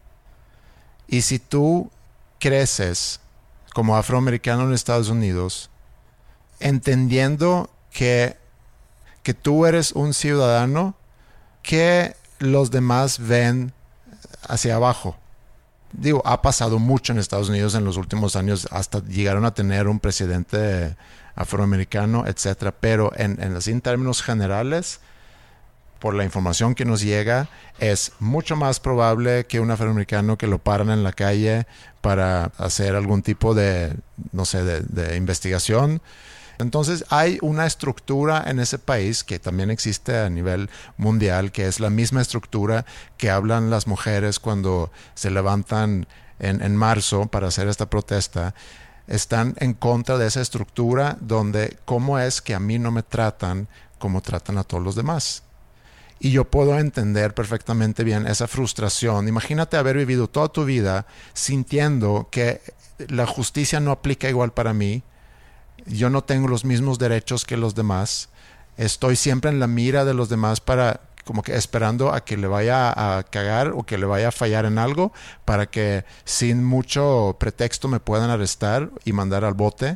y si tú creces como afroamericano en Estados Unidos, entendiendo que tú eres un ciudadano que los demás ven hacia abajo. Digo, ha pasado mucho en Estados Unidos en los últimos años, hasta llegaron a tener un presidente afroamericano, etcétera. Pero en términos generales, por la información que nos llega, es mucho más probable que un afroamericano que lo paran en la calle para hacer algún tipo de, no sé, de investigación. Entonces hay una estructura en ese país que también existe a nivel mundial, que es la misma estructura que hablan las mujeres cuando se levantan en marzo para hacer esta protesta. Están en contra de esa estructura donde cómo es que a mí no me tratan como tratan a todos los demás. Y yo puedo entender perfectamente bien esa frustración. Imagínate haber vivido toda tu vida sintiendo que la justicia no aplica igual para mí. Yo no tengo los mismos derechos que los demás. Estoy siempre en la mira de los demás para, como que esperando a que le vaya a cagar o que le vaya a fallar en algo para que sin mucho pretexto me puedan arrestar y mandar al bote.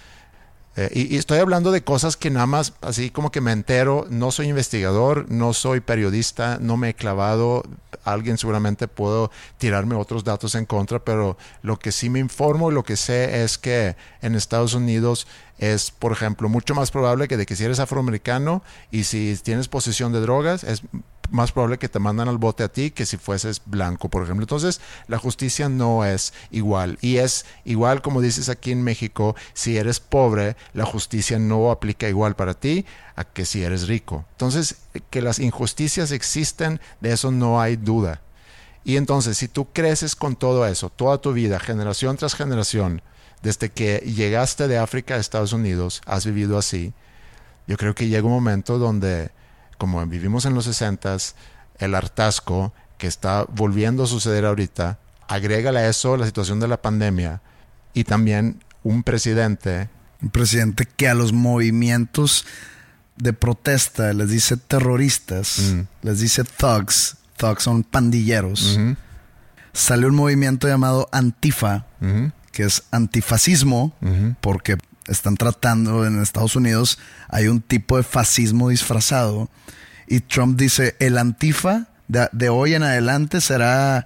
Y estoy hablando de cosas que nada más así como que me entero. No soy investigador, no soy periodista, no me he clavado. Alguien seguramente puedo tirarme otros datos en contra, pero lo que sí me informo y lo que sé es que en Estados Unidos es, por ejemplo, mucho más probable que si eres afroamericano y si tienes posesión de drogas, es más probable que te mandan al bote a ti que si fueses blanco, por ejemplo. Entonces, la justicia no es igual. Y es igual, como dices aquí en México, si eres pobre, la justicia no aplica igual para ti a que si eres rico. Entonces, que las injusticias existen, de eso no hay duda. Y entonces, si tú creces con todo eso, toda tu vida, generación tras generación, desde que llegaste de África a Estados Unidos, has vivido así, yo creo que llega un momento donde, como vivimos en los 60s, el hartazgo que está volviendo a suceder ahorita, agrégale a eso la situación de la pandemia y también un presidente. Un presidente que a los movimientos de protesta les dice terroristas, les dice thugs. Thugs son pandilleros. Salió un movimiento llamado Antifa, que es antifascismo, porque están tratando en Estados Unidos, hay un tipo de fascismo disfrazado. Y Trump dice, el Antifa de hoy en adelante será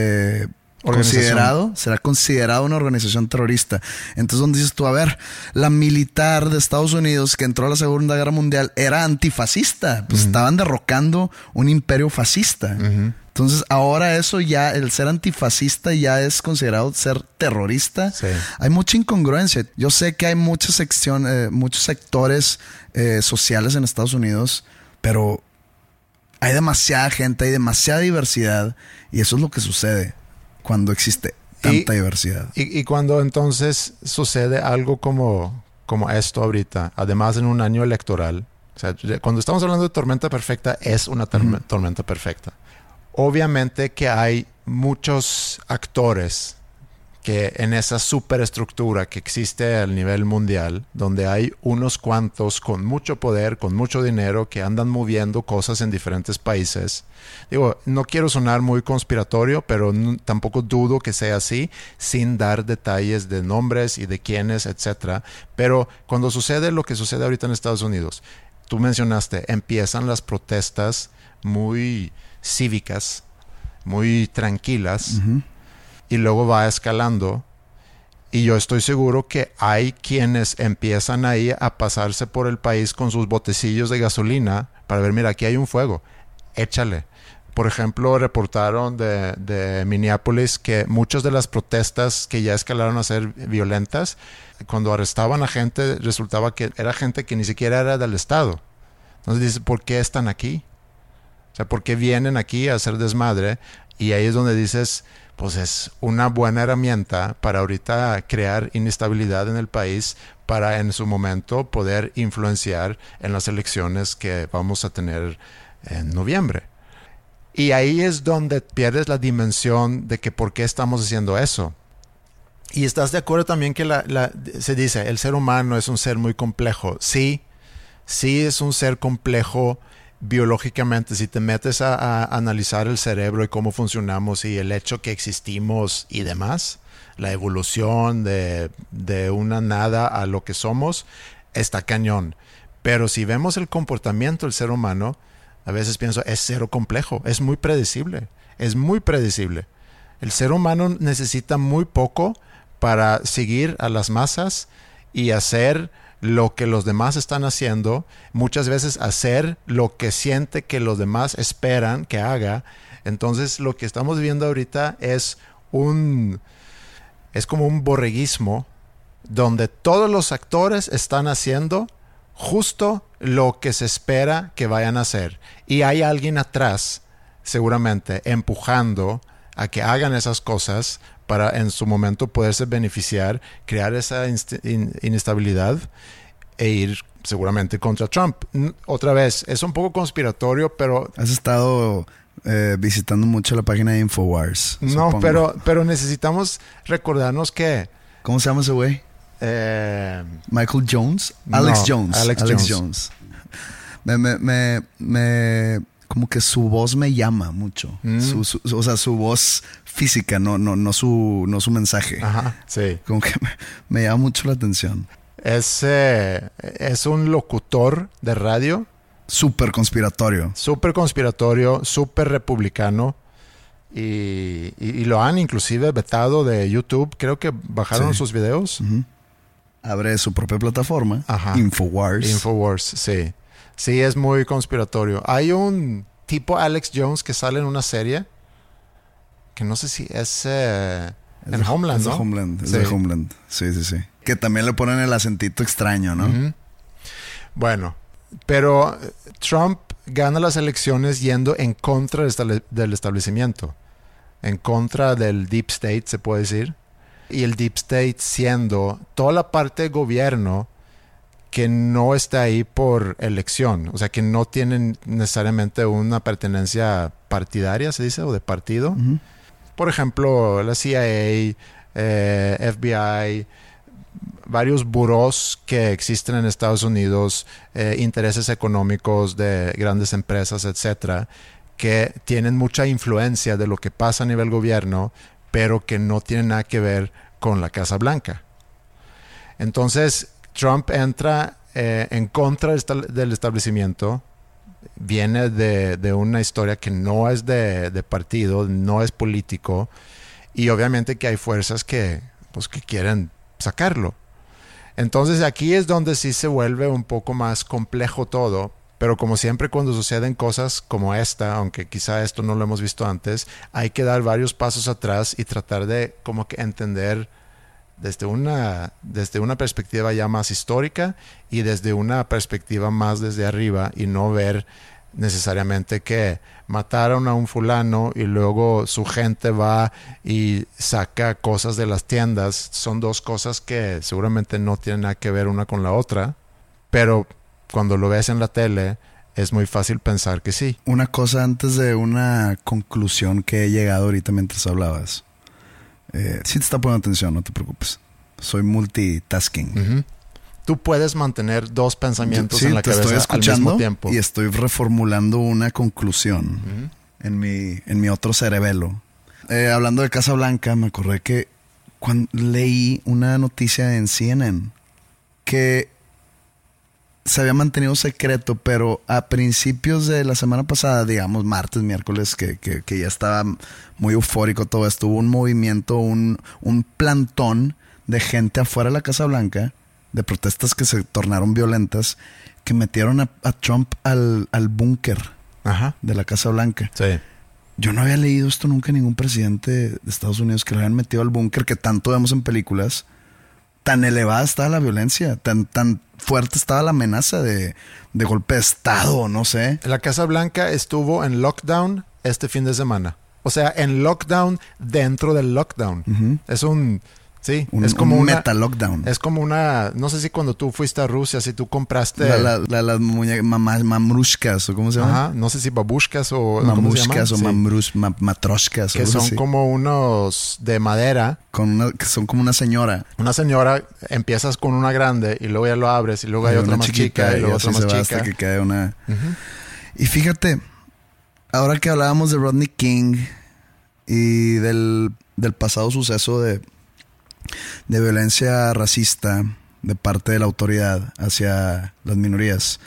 considerado una organización terrorista. Entonces, donde dices tú, a ver, la militar de Estados Unidos que entró a la Segunda Guerra Mundial era antifascista. Pues estaban derrocando un imperio fascista. Entonces, ahora eso ya, el ser antifascista ya es considerado ser terrorista. Sí. Hay mucha incongruencia. Yo sé que hay muchos sectores sociales en Estados Unidos, pero hay demasiada gente, hay demasiada diversidad, y eso es lo que sucede cuando existe tanta diversidad. Y cuando entonces sucede algo como esto ahorita, además en un año electoral, o sea, cuando estamos hablando de tormenta perfecta, es una tormenta perfecta. Obviamente que hay muchos actores que en esa superestructura que existe a nivel mundial, donde hay unos cuantos con mucho poder, con mucho dinero, que andan moviendo cosas en diferentes países. Digo, no quiero sonar muy conspiratorio, pero tampoco dudo que sea así, sin dar detalles de nombres y de quiénes, etc. Pero cuando sucede lo que sucede ahorita en Estados Unidos, tú mencionaste, empiezan las protestas muy cívicas, muy tranquilas, y luego va escalando, y yo estoy seguro que hay quienes empiezan ahí a pasarse por el país con sus botecillos de gasolina para ver, mira, aquí hay un fuego, échale. Por ejemplo, reportaron de Minneapolis que muchas de las protestas que ya escalaron a ser violentas, cuando arrestaban a gente, resultaba que era gente que ni siquiera era del estado. Entonces dices, ¿por qué están aquí? O sea, ¿por qué vienen aquí a hacer desmadre? Y ahí es donde dices, pues es una buena herramienta para ahorita crear inestabilidad en el país, para en su momento poder influenciar en las elecciones que vamos a tener en noviembre. Y ahí es donde pierdes la dimensión de que por qué estamos haciendo eso. Y estás de acuerdo también que se dice, el ser humano es un ser muy complejo. Sí es un ser complejo biológicamente. Si te metes a analizar el cerebro y cómo funcionamos y el hecho que existimos y demás, la evolución de una nada a lo que somos, está cañón. Pero si vemos el comportamiento del ser humano, a veces pienso, es cero complejo, es muy predecible, es muy predecible. El ser humano necesita muy poco para seguir a las masas y hacer lo que los demás están haciendo, muchas veces hacer lo que siente que los demás esperan que haga. Entonces lo que estamos viendo ahorita es como un borreguismo donde todos los actores están haciendo justo lo que se espera que vayan a hacer. Y hay alguien atrás, seguramente, empujando a que hagan esas cosas para en su momento poderse beneficiar, crear esa inestabilidad e ir seguramente contra Trump. Otra vez, es un poco conspiratorio, pero... Has estado visitando mucho la página de Infowars. No, supongo. pero necesitamos recordarnos que... ¿Cómo se llama ese güey? Michael Jones. Alex Jones. Como que su voz me llama mucho. O sea, su voz física, no su mensaje. Ajá, sí. Como que me llama mucho la atención. Es un locutor de radio. Súper conspiratorio, súper republicano. Y lo han inclusive vetado de YouTube. Creo que bajaron sus videos. abre su propia plataforma, Ajá. Infowars. Infowars, sí. Sí, es muy conspiratorio. Hay un tipo Alex Jones que sale en una serie que no sé si es en Homeland, ¿no? Es de Homeland, es Sí. de Homeland. Sí, sí, sí. Que también le ponen el acentito extraño, ¿no? Ujú. Bueno, pero Trump gana las elecciones yendo en contra del establecimiento, en contra del Deep State, se puede decir. Y el Deep State siendo toda la parte de gobierno que no está ahí por elección, o sea, que no tienen necesariamente una pertenencia partidaria, se dice, o de partido. Ujú. Por ejemplo, la CIA, FBI, varios burós que existen en Estados Unidos, intereses económicos de grandes empresas, etcétera, que tienen mucha influencia de lo que pasa a nivel gobierno, pero que no tienen nada que ver con la Casa Blanca. Entonces, Trump entra en contra del establecimiento, viene de una historia que no es de partido, no es político, y obviamente que hay fuerzas que quieren sacarlo. Entonces aquí es donde sí se vuelve un poco más complejo todo, pero como siempre cuando suceden cosas como esta, aunque quizá esto no lo hemos visto antes, hay que dar varios pasos atrás y tratar de como que entender desde una perspectiva ya más histórica y desde una perspectiva más desde arriba, y no ver necesariamente que mataron a un fulano y luego su gente va y saca cosas de las tiendas. Son dos cosas que seguramente no tienen nada que ver una con la otra, pero cuando lo ves en la tele es muy fácil pensar que sí. Una cosa antes de una conclusión que he llegado ahorita mientras hablabas. Sí te está poniendo atención, no te preocupes. Soy multitasking. Uh-huh. Tú puedes mantener dos pensamientos en la te estoy cabeza al escuchando mismo tiempo. y estoy reformulando una conclusión en mi otro cerebelo. Hablando de Casa Blanca, me acordé que cuando leí una noticia en CNN que se había mantenido secreto, pero a principios de la semana pasada, digamos martes, miércoles, que ya estaba muy eufórico todo esto, hubo un movimiento, un plantón de gente afuera de la Casa Blanca, de protestas que se tornaron violentas, que metieron a Trump al búnker de la Casa Blanca. Sí. Yo no había leído esto nunca en ningún presidente de Estados Unidos, que lo habían metido al búnker, que tanto vemos en películas. Tan elevada estaba la violencia, tan fuerte estaba la amenaza de golpe de Estado, no sé. La Casa Blanca estuvo en lockdown este fin de semana. O sea, en lockdown dentro del lockdown. Uh-huh. Es es como un una meta lockdown. Es como una, no sé si cuando tú fuiste a Rusia, si tú compraste las muñecas mamrushkas, o cómo se llama. Ajá, no sé si babushkas o mamushkas o sí. matroshkas, que son como unos de madera, que son como una señora. Una señora, empiezas con una grande y luego ya lo abres y luego hay otra más chica y luego otra más chica hasta que quede una. Uh-huh. Y fíjate, ahora que hablábamos de Rodney King y del pasado suceso de violencia racista de parte de la autoridad hacia las minorías,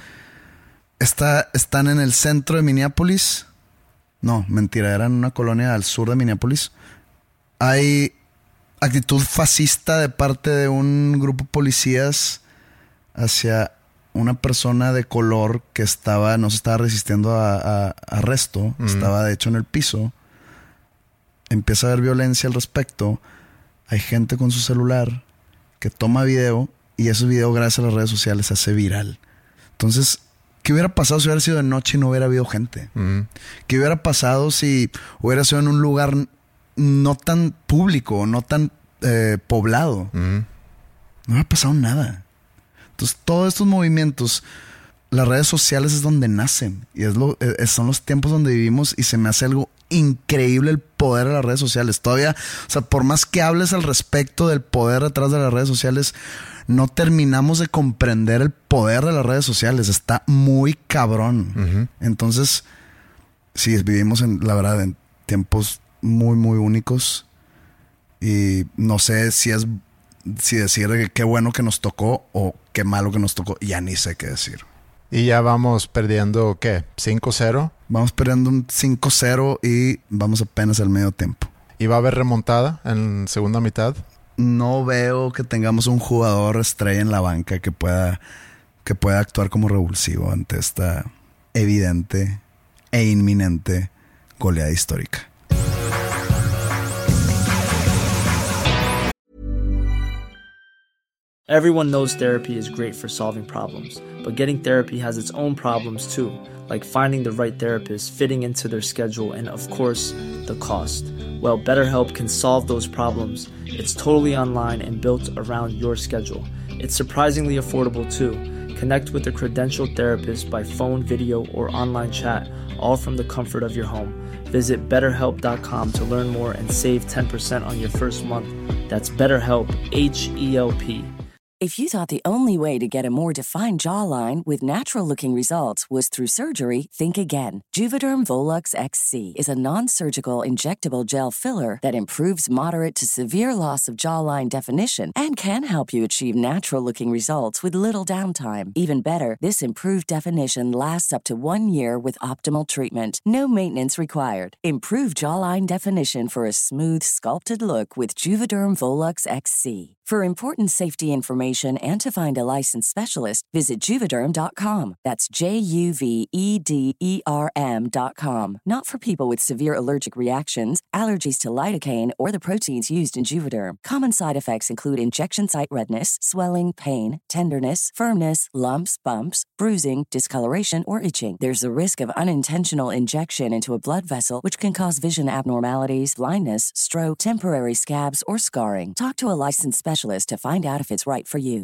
están en el centro de Minneapolis. No, mentira, eran una colonia al sur de Minneapolis. Hay actitud fascista de parte de un grupo de policías hacia una persona de color que no se estaba resistiendo a arresto. Estaba de hecho en el piso. Empieza a haber violencia al respecto. Hay gente con su celular que toma video y ese video, gracias a las redes sociales, se hace viral. Entonces, ¿qué hubiera pasado si hubiera sido de noche y no hubiera habido gente? ¿Qué hubiera pasado si hubiera sido en un lugar no tan público, no tan poblado? No hubiera pasado nada. Entonces, todos estos movimientos, las redes sociales es donde nacen. Y son los tiempos donde vivimos, y se me hace algo increíble el poder de las redes sociales. Todavía, o sea, por más que hables al respecto del poder detrás de las redes sociales, no terminamos de comprender el poder de las redes sociales. Está muy cabrón. Uh-huh. Entonces, sí, vivimos la verdad, en tiempos muy, muy únicos. Y no sé si decir que qué bueno que nos tocó o qué malo que nos tocó. Ya ni sé qué decir. Y ya vamos perdiendo, ¿qué? ¿5-0? Vamos perdiendo un 5-0 y vamos apenas al medio tiempo. ¿Y va a haber remontada en segunda mitad? no veo que tengamos un jugador estrella en la banca que pueda actuar como revulsivo ante esta evidente e inminente goleada histórica. Everyone knows therapy is great for solving problems, but getting therapy has its own problems too, like finding the right therapist, fitting into their schedule, and of course, the cost. Well, BetterHelp can solve those problems. It's totally online and built around your schedule. It's surprisingly affordable too. Connect with a credentialed therapist by phone, video, or online chat, all from the comfort of your home. Visit BetterHelp.com to learn more and save 10% on your first month. That's BetterHelp, H-E-L-P. If you thought the only way to get a more defined jawline with natural-looking results was through surgery, think again. Juvederm Volux XC is a non-surgical injectable gel filler that improves moderate to severe loss of jawline definition and can help you achieve natural-looking results with little downtime. Even better, this improved definition lasts up to 1 year with optimal treatment. No maintenance required. Improve jawline definition for a smooth, sculpted look with Juvederm Volux XC. For important safety information and to find a licensed specialist, visit Juvederm.com. That's Juvederm.com. Not for people with severe allergic reactions, allergies to lidocaine, or the proteins used in Juvederm. Common side effects include injection site redness, swelling, pain, tenderness, firmness, lumps, bumps, bruising, discoloration, or itching. There's a risk of unintentional injection into a blood vessel, which can cause vision abnormalities, blindness, stroke, temporary scabs, or scarring. Talk to a licensed specialist to find out if it's right for you.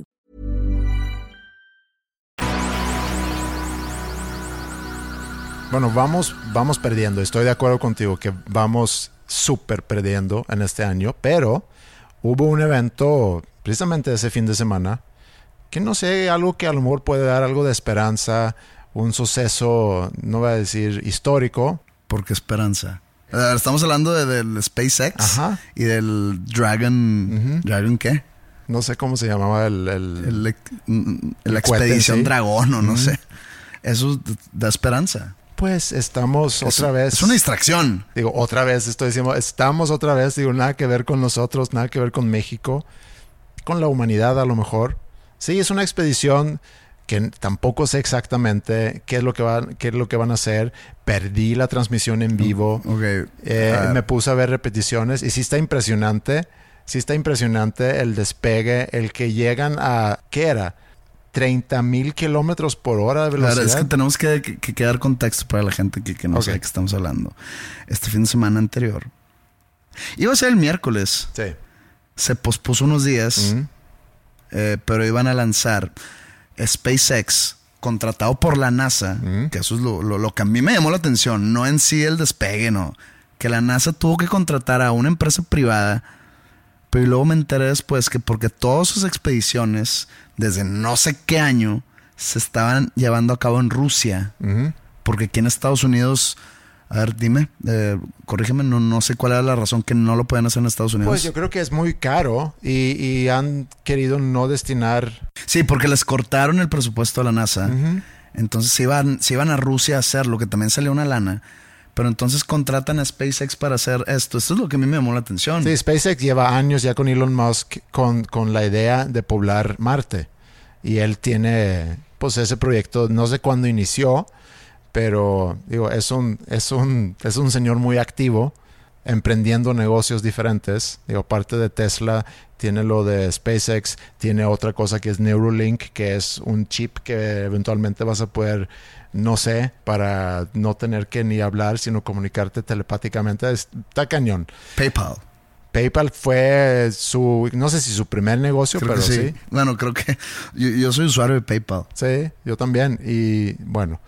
Bueno, vamos perdiendo. Estoy de acuerdo contigo que vamos súper perdiendo en este año, pero hubo un evento precisamente ese fin de semana que no sé, algo que a lo mejor puede dar algo de esperanza, un suceso, no voy a decir histórico. ¿Por qué esperanza? Estamos hablando del SpaceX. Ajá. Y del Dragon... ¿Dragon qué? No sé cómo se llamaba la expedición Dragón o no sé. Eso da esperanza. Pues estamos otra vez... Es una distracción. Digo, otra vez estoy diciendo... Estamos otra vez, digo, nada que ver con nosotros, nada que ver con México. Con la humanidad a lo mejor. Sí, es una expedición... que tampoco sé exactamente qué es lo que van a hacer. Perdí la transmisión en vivo. Okay. Me puse a ver repeticiones y sí está impresionante. Sí está impresionante el despegue, el que llegan a... ¿Qué era? 30,000 kilómetros por hora de velocidad. Claro, es que tenemos que dar contexto para la gente que no sabe de qué estamos hablando. Este fin de semana anterior iba a ser el miércoles. Sí. Se pospuso unos días, pero iban a lanzar SpaceX, contratado por la NASA, que eso es lo que a mí me llamó la atención, no en sí el despegue, no. Que la NASA tuvo que contratar a una empresa privada, pero luego me enteré después que porque todas sus expediciones, desde no sé qué año, se estaban llevando a cabo en Rusia, porque aquí en Estados Unidos... A ver, dime, corrígeme, no sé cuál era la razón que no lo pueden hacer en Estados Unidos. Pues yo creo que es muy caro y han querido no destinar... Sí, porque les cortaron el presupuesto a la NASA. Entonces se iban a Rusia a hacerlo, que también salió una lana. Pero entonces contratan a SpaceX para hacer esto. Esto es lo que a mí me llamó la atención. Sí, SpaceX lleva años ya con Elon Musk con la idea de poblar Marte. Y él tiene pues ese proyecto, no sé cuándo inició, pero digo, es un señor muy activo, emprendiendo negocios diferentes. Digo, aparte de Tesla, tiene lo de SpaceX, tiene otra cosa que es Neuralink, que es un chip que eventualmente vas a poder, no sé, para no tener que ni hablar, sino comunicarte telepáticamente. Está cañón. PayPal fue no sé si su primer negocio, creo pero sí. Bueno, creo que yo soy usuario de PayPal. Sí, yo también. Y bueno...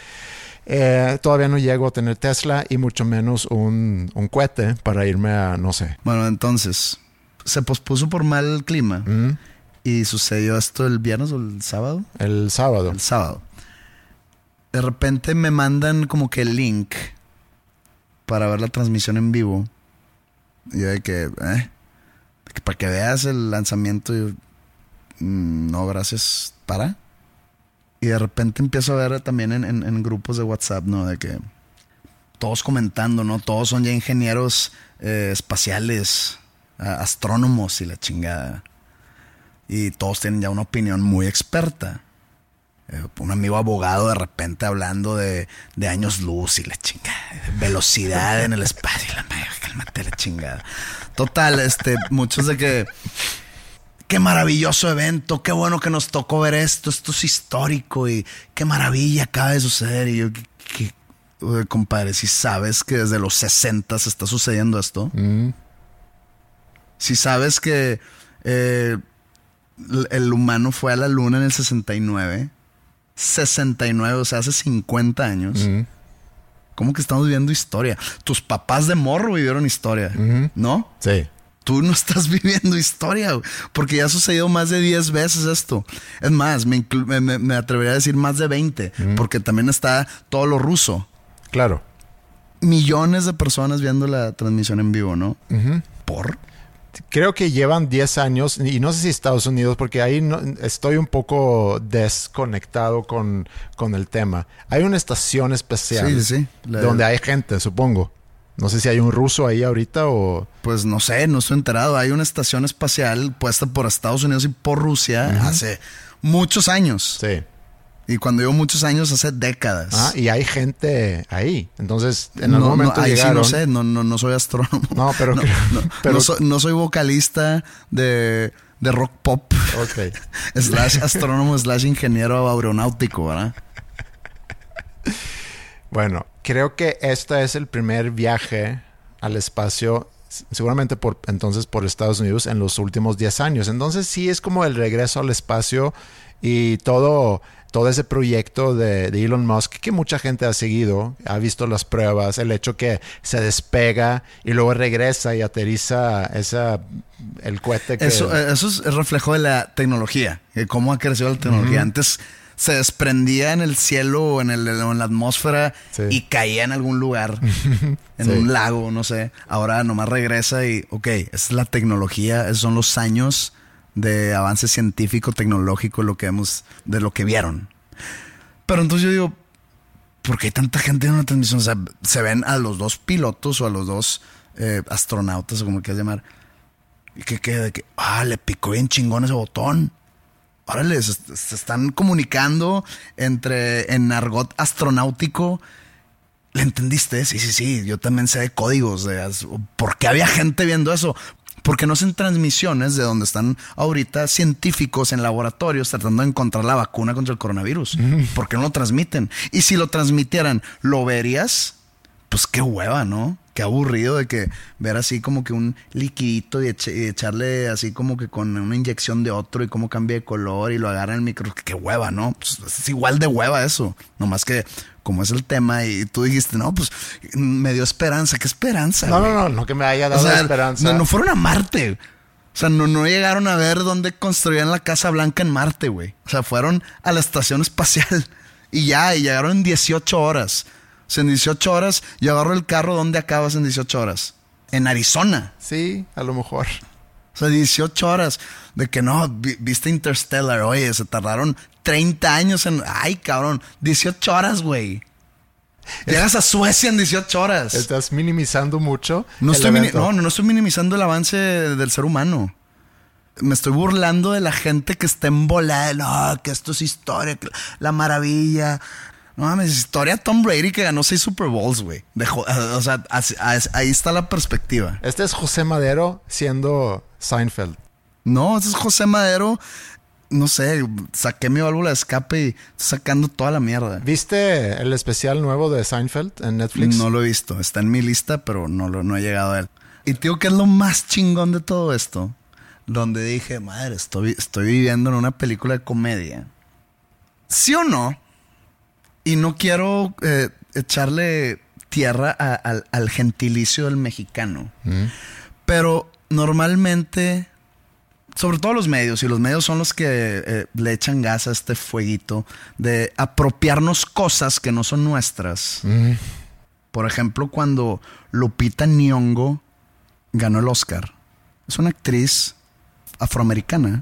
todavía no llego a tener Tesla y mucho menos un cohete para irme a, no sé. Bueno, entonces, se pospuso por mal clima y sucedió esto el viernes o el sábado. El sábado. De repente me mandan como que el link para ver la transmisión en vivo. Y yo de que para que veas el lanzamiento. Y yo, no, gracias, para. Y de repente empiezo a ver también en grupos de WhatsApp, ¿no? De que todos comentando, ¿no? Todos son ya ingenieros espaciales. astrónomos y la chingada. Y todos tienen ya una opinión muy experta. Un amigo abogado de repente hablando de años luz y la chingada, velocidad en el espacio y la madre, cálmate la chingada. Total, muchos de que qué maravilloso evento, qué bueno que nos tocó ver esto es histórico y qué maravilla acaba de suceder. Y yo, compadre, si sabes que desde los 60 está sucediendo esto, si sabes que el humano fue a la luna en el 69, o sea, hace 50 años. ¿Cómo que estamos viviendo historia? Tus papás de morro vivieron historia, ¿no? Sí. Tú no estás viviendo historia, porque ya ha sucedido más de 10 veces esto. Es más, me atrevería a decir más de 20, porque también está todo lo ruso. Claro. Millones de personas viendo la transmisión en vivo, ¿no? ¿Por? Creo que llevan 10 años, y no sé si Estados Unidos, porque ahí estoy un poco desconectado con el tema. Hay una estación especial donde hay gente, supongo. No sé si hay un ruso ahí ahorita o... Pues no sé, no estoy enterado. Hay una estación espacial puesta por Estados Unidos y por Rusia hace muchos años. Sí. Y cuando digo muchos años, hace décadas. Ah, y hay gente ahí. Entonces, en algún momento llegaron... Sí, no sé, no soy astrónomo. No, pero... No soy vocalista de rock pop. Ok. / astrónomo / ingeniero aeronáutico, ¿verdad? Bueno, creo que este es el primer viaje al espacio, seguramente por Estados Unidos en los últimos 10 años. Entonces sí es como el regreso al espacio y todo ese proyecto de Elon Musk que mucha gente ha seguido, ha visto las pruebas, el hecho que se despega y luego regresa y aterriza el cohete que... Eso es el reflejo de la tecnología, de cómo ha crecido la tecnología. Antes se desprendía en el cielo o en la atmósfera y caía en algún lugar, en un lago, no sé. Ahora nomás regresa y, esa es la tecnología, esos son los años de avance científico, tecnológico, de lo que vieron. Pero entonces yo digo, ¿por qué hay tanta gente en una transmisión? O sea, se ven a los dos pilotos o a los dos astronautas, o como quieras llamar, y que le picó bien chingón ese botón. Órale, se están comunicando en argot astronáutico. ¿Le entendiste? Sí. Yo también sé de códigos. ¿Por qué había gente viendo eso? Porque no hacen transmisiones de donde están ahorita científicos en laboratorios tratando de encontrar la vacuna contra el coronavirus. ¿Por qué no lo transmiten? Y si lo transmitieran, ¿lo verías? Pues qué hueva, ¿no? Qué aburrido de que ver así como que un liquidito y echarle así como que con una inyección de otro y cómo cambia de color y lo agarra en el micro. Qué hueva, ¿no? Pues es igual de hueva eso. Nomás que como es el tema y tú dijiste, no, pues me dio esperanza. ¿Qué esperanza? No que me haya dado esperanza. No fueron a Marte. O sea, no llegaron a ver dónde construían la Casa Blanca en Marte, güey. O sea, fueron a la estación espacial y llegaron en 18 horas. O sea, en 18 horas yo agarro el carro. ¿Dónde acabas en 18 horas? En Arizona. Sí, a lo mejor. O sea, 18 horas de que no, viste Interstellar. Oye, se tardaron 30 años en... Ay, cabrón, 18 horas, güey. Llegas a Suecia en 18 horas. ¿Estás minimizando mucho no estoy minimizando el avance del ser humano. Me estoy burlando de la gente que está embolada. No, que esto es historia, la maravilla... No mames, historia Tom Brady que ganó 6 Super Bowls, güey. O sea, ahí está la perspectiva. Este es José Madero siendo Seinfeld. No, este es José Madero. No sé, saqué mi válvula de escape y estoy sacando toda la mierda. ¿Viste el especial nuevo de Seinfeld en Netflix? No lo he visto. Está en mi lista, pero no he llegado a él. Y te digo que es lo más chingón de todo esto. Donde dije, madre, estoy viviendo en una película de comedia. ¿Sí o no? Y no quiero echarle tierra al gentilicio del mexicano. Pero normalmente, sobre todo los medios, y los medios son los que le echan gas a este fueguito de apropiarnos cosas que no son nuestras. Por ejemplo, cuando Lupita Nyong'o ganó el Oscar. Es una actriz afroamericana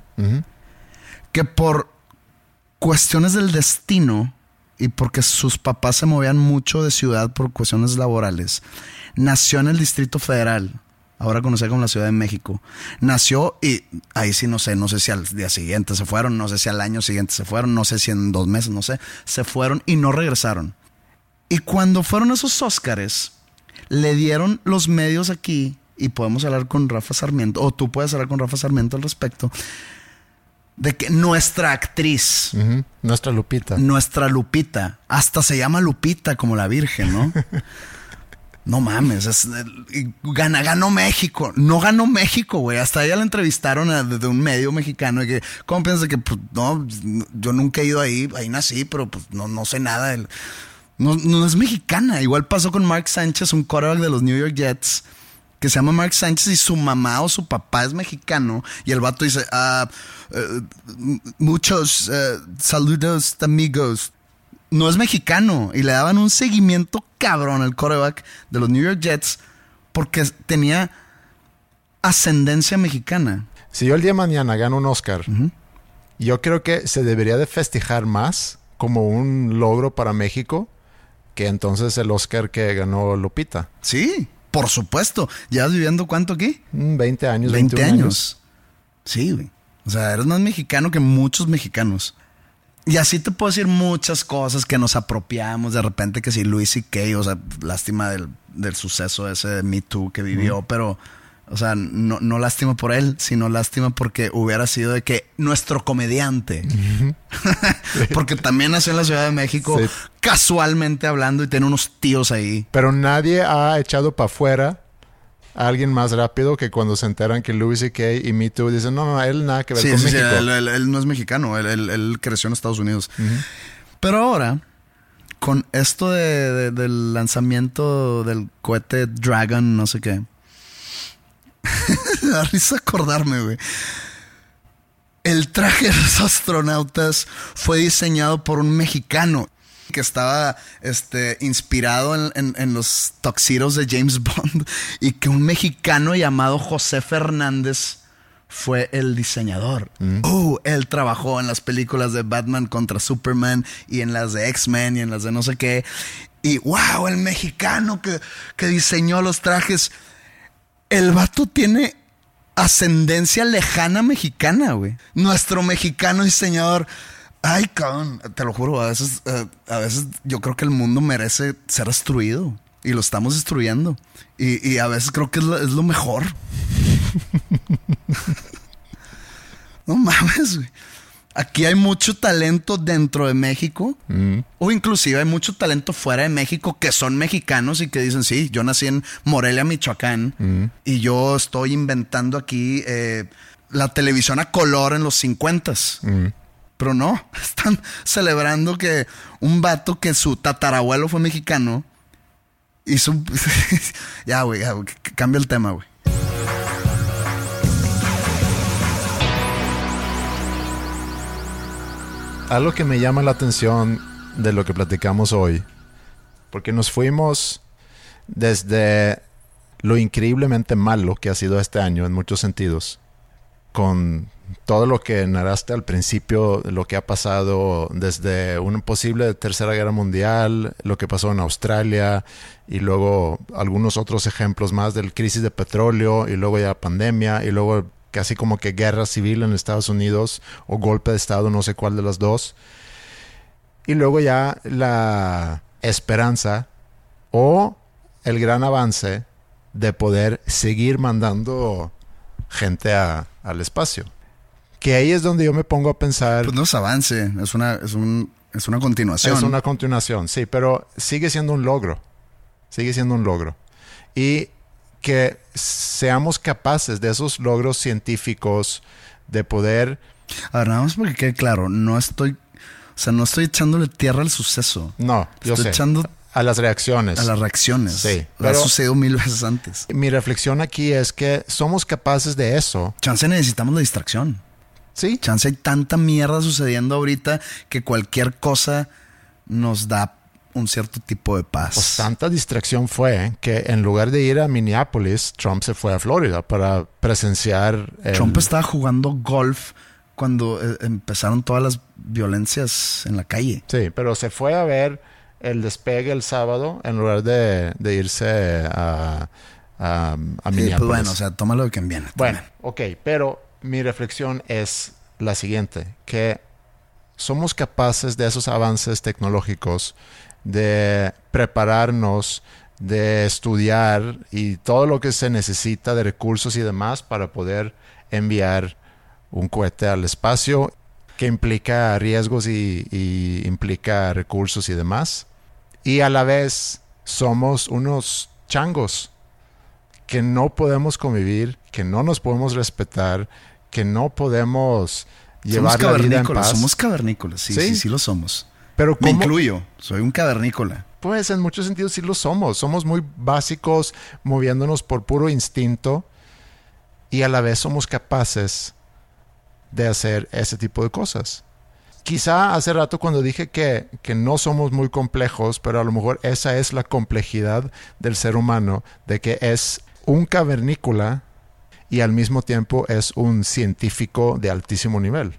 que por cuestiones del destino y porque sus papás se movían mucho de ciudad por cuestiones laborales, nació en el Distrito Federal ahora conocida como la Ciudad de México. Nació y ahí sí no sé si al día siguiente se fueron, no sé si al año siguiente se fueron, no sé si en 2 meses, no sé. Se fueron y no regresaron. Y cuando fueron esos Óscares, le dieron los medios aquí, y podemos hablar con Rafa Sarmiento, o tú puedes hablar con Rafa Sarmiento al respecto, de que nuestra actriz, nuestra Lupita, hasta se llama Lupita como la Virgen, ¿no? No mames, ganó México. No ganó México, güey. Hasta ella la entrevistaron desde un medio mexicano y que, ¿cómo piensas que pues, no, yo nunca he ido ahí nací, pero pues no sé nada. No es mexicana. Igual pasó con Mark Sánchez, un quarterback de los New York Jets, que se llama Mark Sánchez y su mamá o su papá es mexicano. Y el vato dice, muchos saludos amigos. No es mexicano. Y le daban un seguimiento cabrón al quarterback de los New York Jets porque tenía ascendencia mexicana. Si yo el día de mañana gano un Oscar, yo creo que se debería de festejar más como un logro para México que entonces el Oscar que ganó Lupita. Sí, por supuesto. ¿Llevas viviendo cuánto aquí? 20 años. 20 años. Sí, güey. O sea, eres más mexicano que muchos mexicanos. Y así te puedo decir muchas cosas que nos apropiamos de repente, que si Louis C.K., o sea, lástima del suceso ese de Me Too que vivió, pero, o sea, no lástima por él, sino lástima porque hubiera sido de que nuestro comediante, porque también nació en la Ciudad de México, casualmente hablando, y tiene unos tíos ahí. Pero nadie ha echado para afuera a alguien más rápido que cuando se enteran que Louis C.K. y Me Too dicen, no, él nada que ver con México. Sí, él no es mexicano, él creció en Estados Unidos. Pero ahora, con esto del lanzamiento del cohete Dragon, no sé qué, me da risa acordarme, güey. El traje de los astronautas fue diseñado por un mexicano que estaba inspirado en los tuxedos de James Bond, y que un mexicano llamado José Fernández fue el diseñador. Él trabajó en las películas de Batman contra Superman y en las de X-Men y en las de no sé qué. Y wow, el mexicano que diseñó los trajes. El vato tiene ascendencia lejana mexicana, güey. Nuestro mexicano diseñador. Ay, cabrón, te lo juro, a veces yo creo que el mundo merece ser destruido y lo estamos destruyendo. Y a veces creo que es lo mejor. No mames, güey. Aquí hay mucho talento dentro de México, o inclusive hay mucho talento fuera de México que son mexicanos y que dicen, sí, yo nací en Morelia, Michoacán, y yo estoy inventando aquí la televisión a color en los 50s. Pero no, están celebrando que un vato que su tatarabuelo fue mexicano hizo... Ya, güey, cambia el tema, güey. Algo que me llama la atención de lo que platicamos hoy, porque nos fuimos desde lo increíblemente malo que ha sido este año en muchos sentidos, con todo lo que narraste al principio, lo que ha pasado desde una posible tercera guerra mundial, lo que pasó en Australia y luego algunos otros ejemplos más del crisis de petróleo y luego ya pandemia y luego casi como que guerra civil en Estados Unidos o golpe de estado, no sé cuál de las dos. Y luego ya la esperanza o el gran avance de poder seguir mandando gente al espacio. Que ahí es donde yo me pongo a pensar... Pues no es avance, es una continuación. Es una continuación, sí, pero sigue siendo un logro. Sigue siendo un logro. Y que seamos capaces de esos logros científicos de poder... A ver, nada más porque quede claro, no estoy echándole tierra al suceso. No, yo estoy sé. echando a las reacciones. A las reacciones. Sí. Ha sucedido 1000 veces antes. Mi reflexión aquí es que somos capaces de eso. Chance necesitamos la distracción. Sí. Chance hay tanta mierda sucediendo ahorita que cualquier cosa nos da un cierto tipo de paz. Pues tanta distracción fue que en lugar de ir a Minneapolis, Trump se fue a Florida para presenciar... Trump estaba jugando golf cuando empezaron todas las violencias en la calle. Sí, pero se fue a ver el despegue el sábado en lugar de irse a a Pues Minneapolis. bueno, o sea, tómalo de quien viene. Bueno, ok, pero mi reflexión es la siguiente, que somos capaces de esos avances tecnológicos, de prepararnos, de estudiar y todo lo que se necesita de recursos y demás para poder enviar un cohete al espacio, que implica riesgos y implica recursos y demás. Y a la vez somos unos changos que no podemos convivir, que no nos podemos respetar, que no podemos llevar la vida en paz. Somos cavernícolas, sí lo somos. Pero Me ¿cómo? incluyo, soy un cavernícola. Pues en muchos sentidos sí lo somos. Somos muy básicos, moviéndonos por puro instinto, y a la vez somos capaces de hacer ese tipo de cosas. Quizá hace rato cuando dije que no somos muy complejos, pero a lo mejor esa es la complejidad del ser humano, de que es un cavernícola y al mismo tiempo es un científico de altísimo nivel.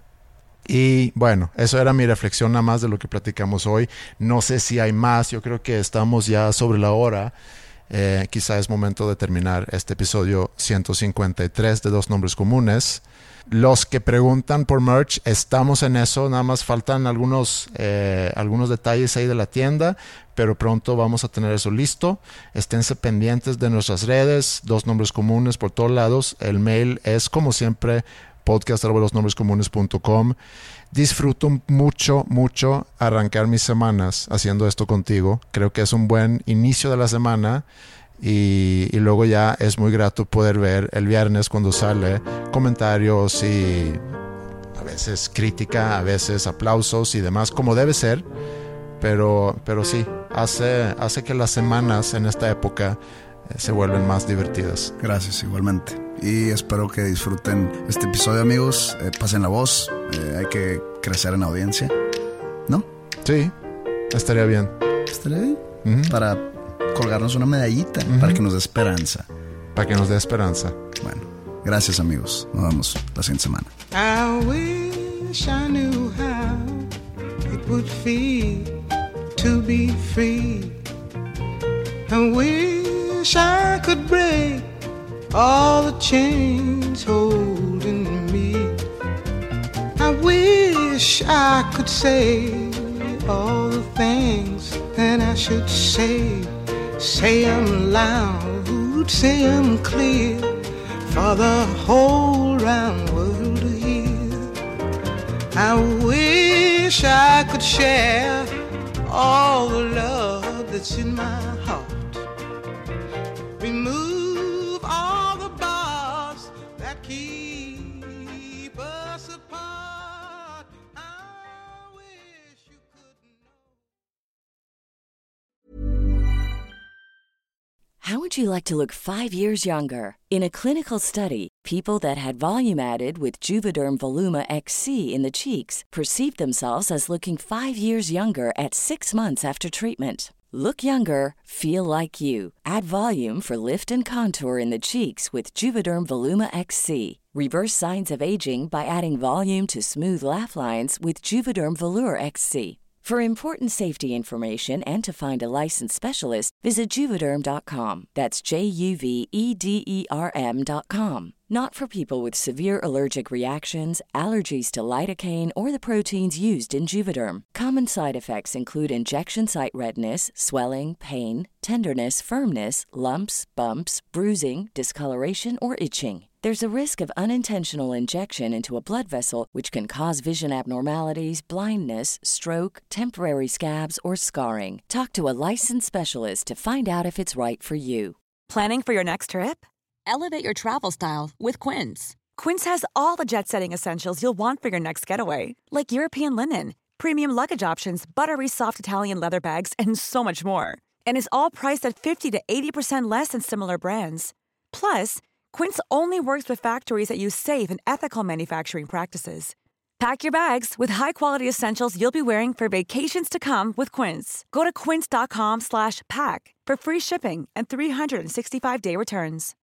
Y bueno, eso era mi reflexión nada más de lo que platicamos hoy. No sé si hay más, yo creo que estamos ya sobre la hora. Quizá es momento de terminar este episodio 153 de Dos Nombres Comunes. Los que preguntan por merch, estamos en eso, nada más faltan algunos detalles ahí de la tienda, pero pronto vamos a tener eso listo. Esténse pendientes de nuestras redes, Dos Nombres Comunes por todos lados. El mail es como siempre podcast@losnombrescomunes.com. Disfruto mucho arrancar mis semanas haciendo esto contigo. Creo que es un buen inicio de la semana. Y luego ya es muy grato poder ver el viernes cuando sale comentarios y a veces crítica, a veces aplausos y demás, como debe ser. Pero sí, hace que las semanas en esta época se vuelven más divertidas. Gracias, igualmente. Y espero que disfruten este episodio, amigos. Pasen la voz. Hay que crecer en audiencia, ¿no? Sí, estaría bien. ¿Estaría bien? Para colgarnos una medallita, para que nos dé esperanza. Para que nos dé esperanza. Bueno, gracias, amigos. Nos vemos la siguiente semana. I wish I knew how it would feel to be free. I wish I could break all the chains holding me. I wish I could say all the things that I should say. Say them loud, say them clear, for the whole round world to hear. I wish I could share all the love that's in my heart. Remove all the bars that keep us apart. I wish you could know. How would you like to look 5 years younger? In a clinical study, people that had volume added with Juvederm Voluma XC in the cheeks perceived themselves as looking 5 years younger at 6 months after treatment. Look younger, feel like you. Add volume for lift and contour in the cheeks with Juvederm Voluma XC. Reverse signs of aging by adding volume to smooth laugh lines with Juvederm Volure XC. For important safety information and to find a licensed specialist, visit Juvederm.com. That's JUVEDERM.com. Not for people with severe allergic reactions, allergies to lidocaine, or the proteins used in Juvederm. Common side effects include injection site redness, swelling, pain, tenderness, firmness, lumps, bumps, bruising, discoloration, or itching. There's a risk of unintentional injection into a blood vessel, which can cause vision abnormalities, blindness, stroke, temporary scabs, or scarring. Talk to a licensed specialist to find out if it's right for you. Planning for your next trip? Elevate your travel style with Quince. Quince has all the jet-setting essentials you'll want for your next getaway, like European linen, premium luggage options, buttery soft Italian leather bags, and so much more. And is all priced at 50 to 80% less than similar brands. Plus, Quince only works with factories that use safe and ethical manufacturing practices. Pack your bags with high-quality essentials you'll be wearing for vacations to come with Quince. Go to quince.com/pack for free shipping and 365-day returns.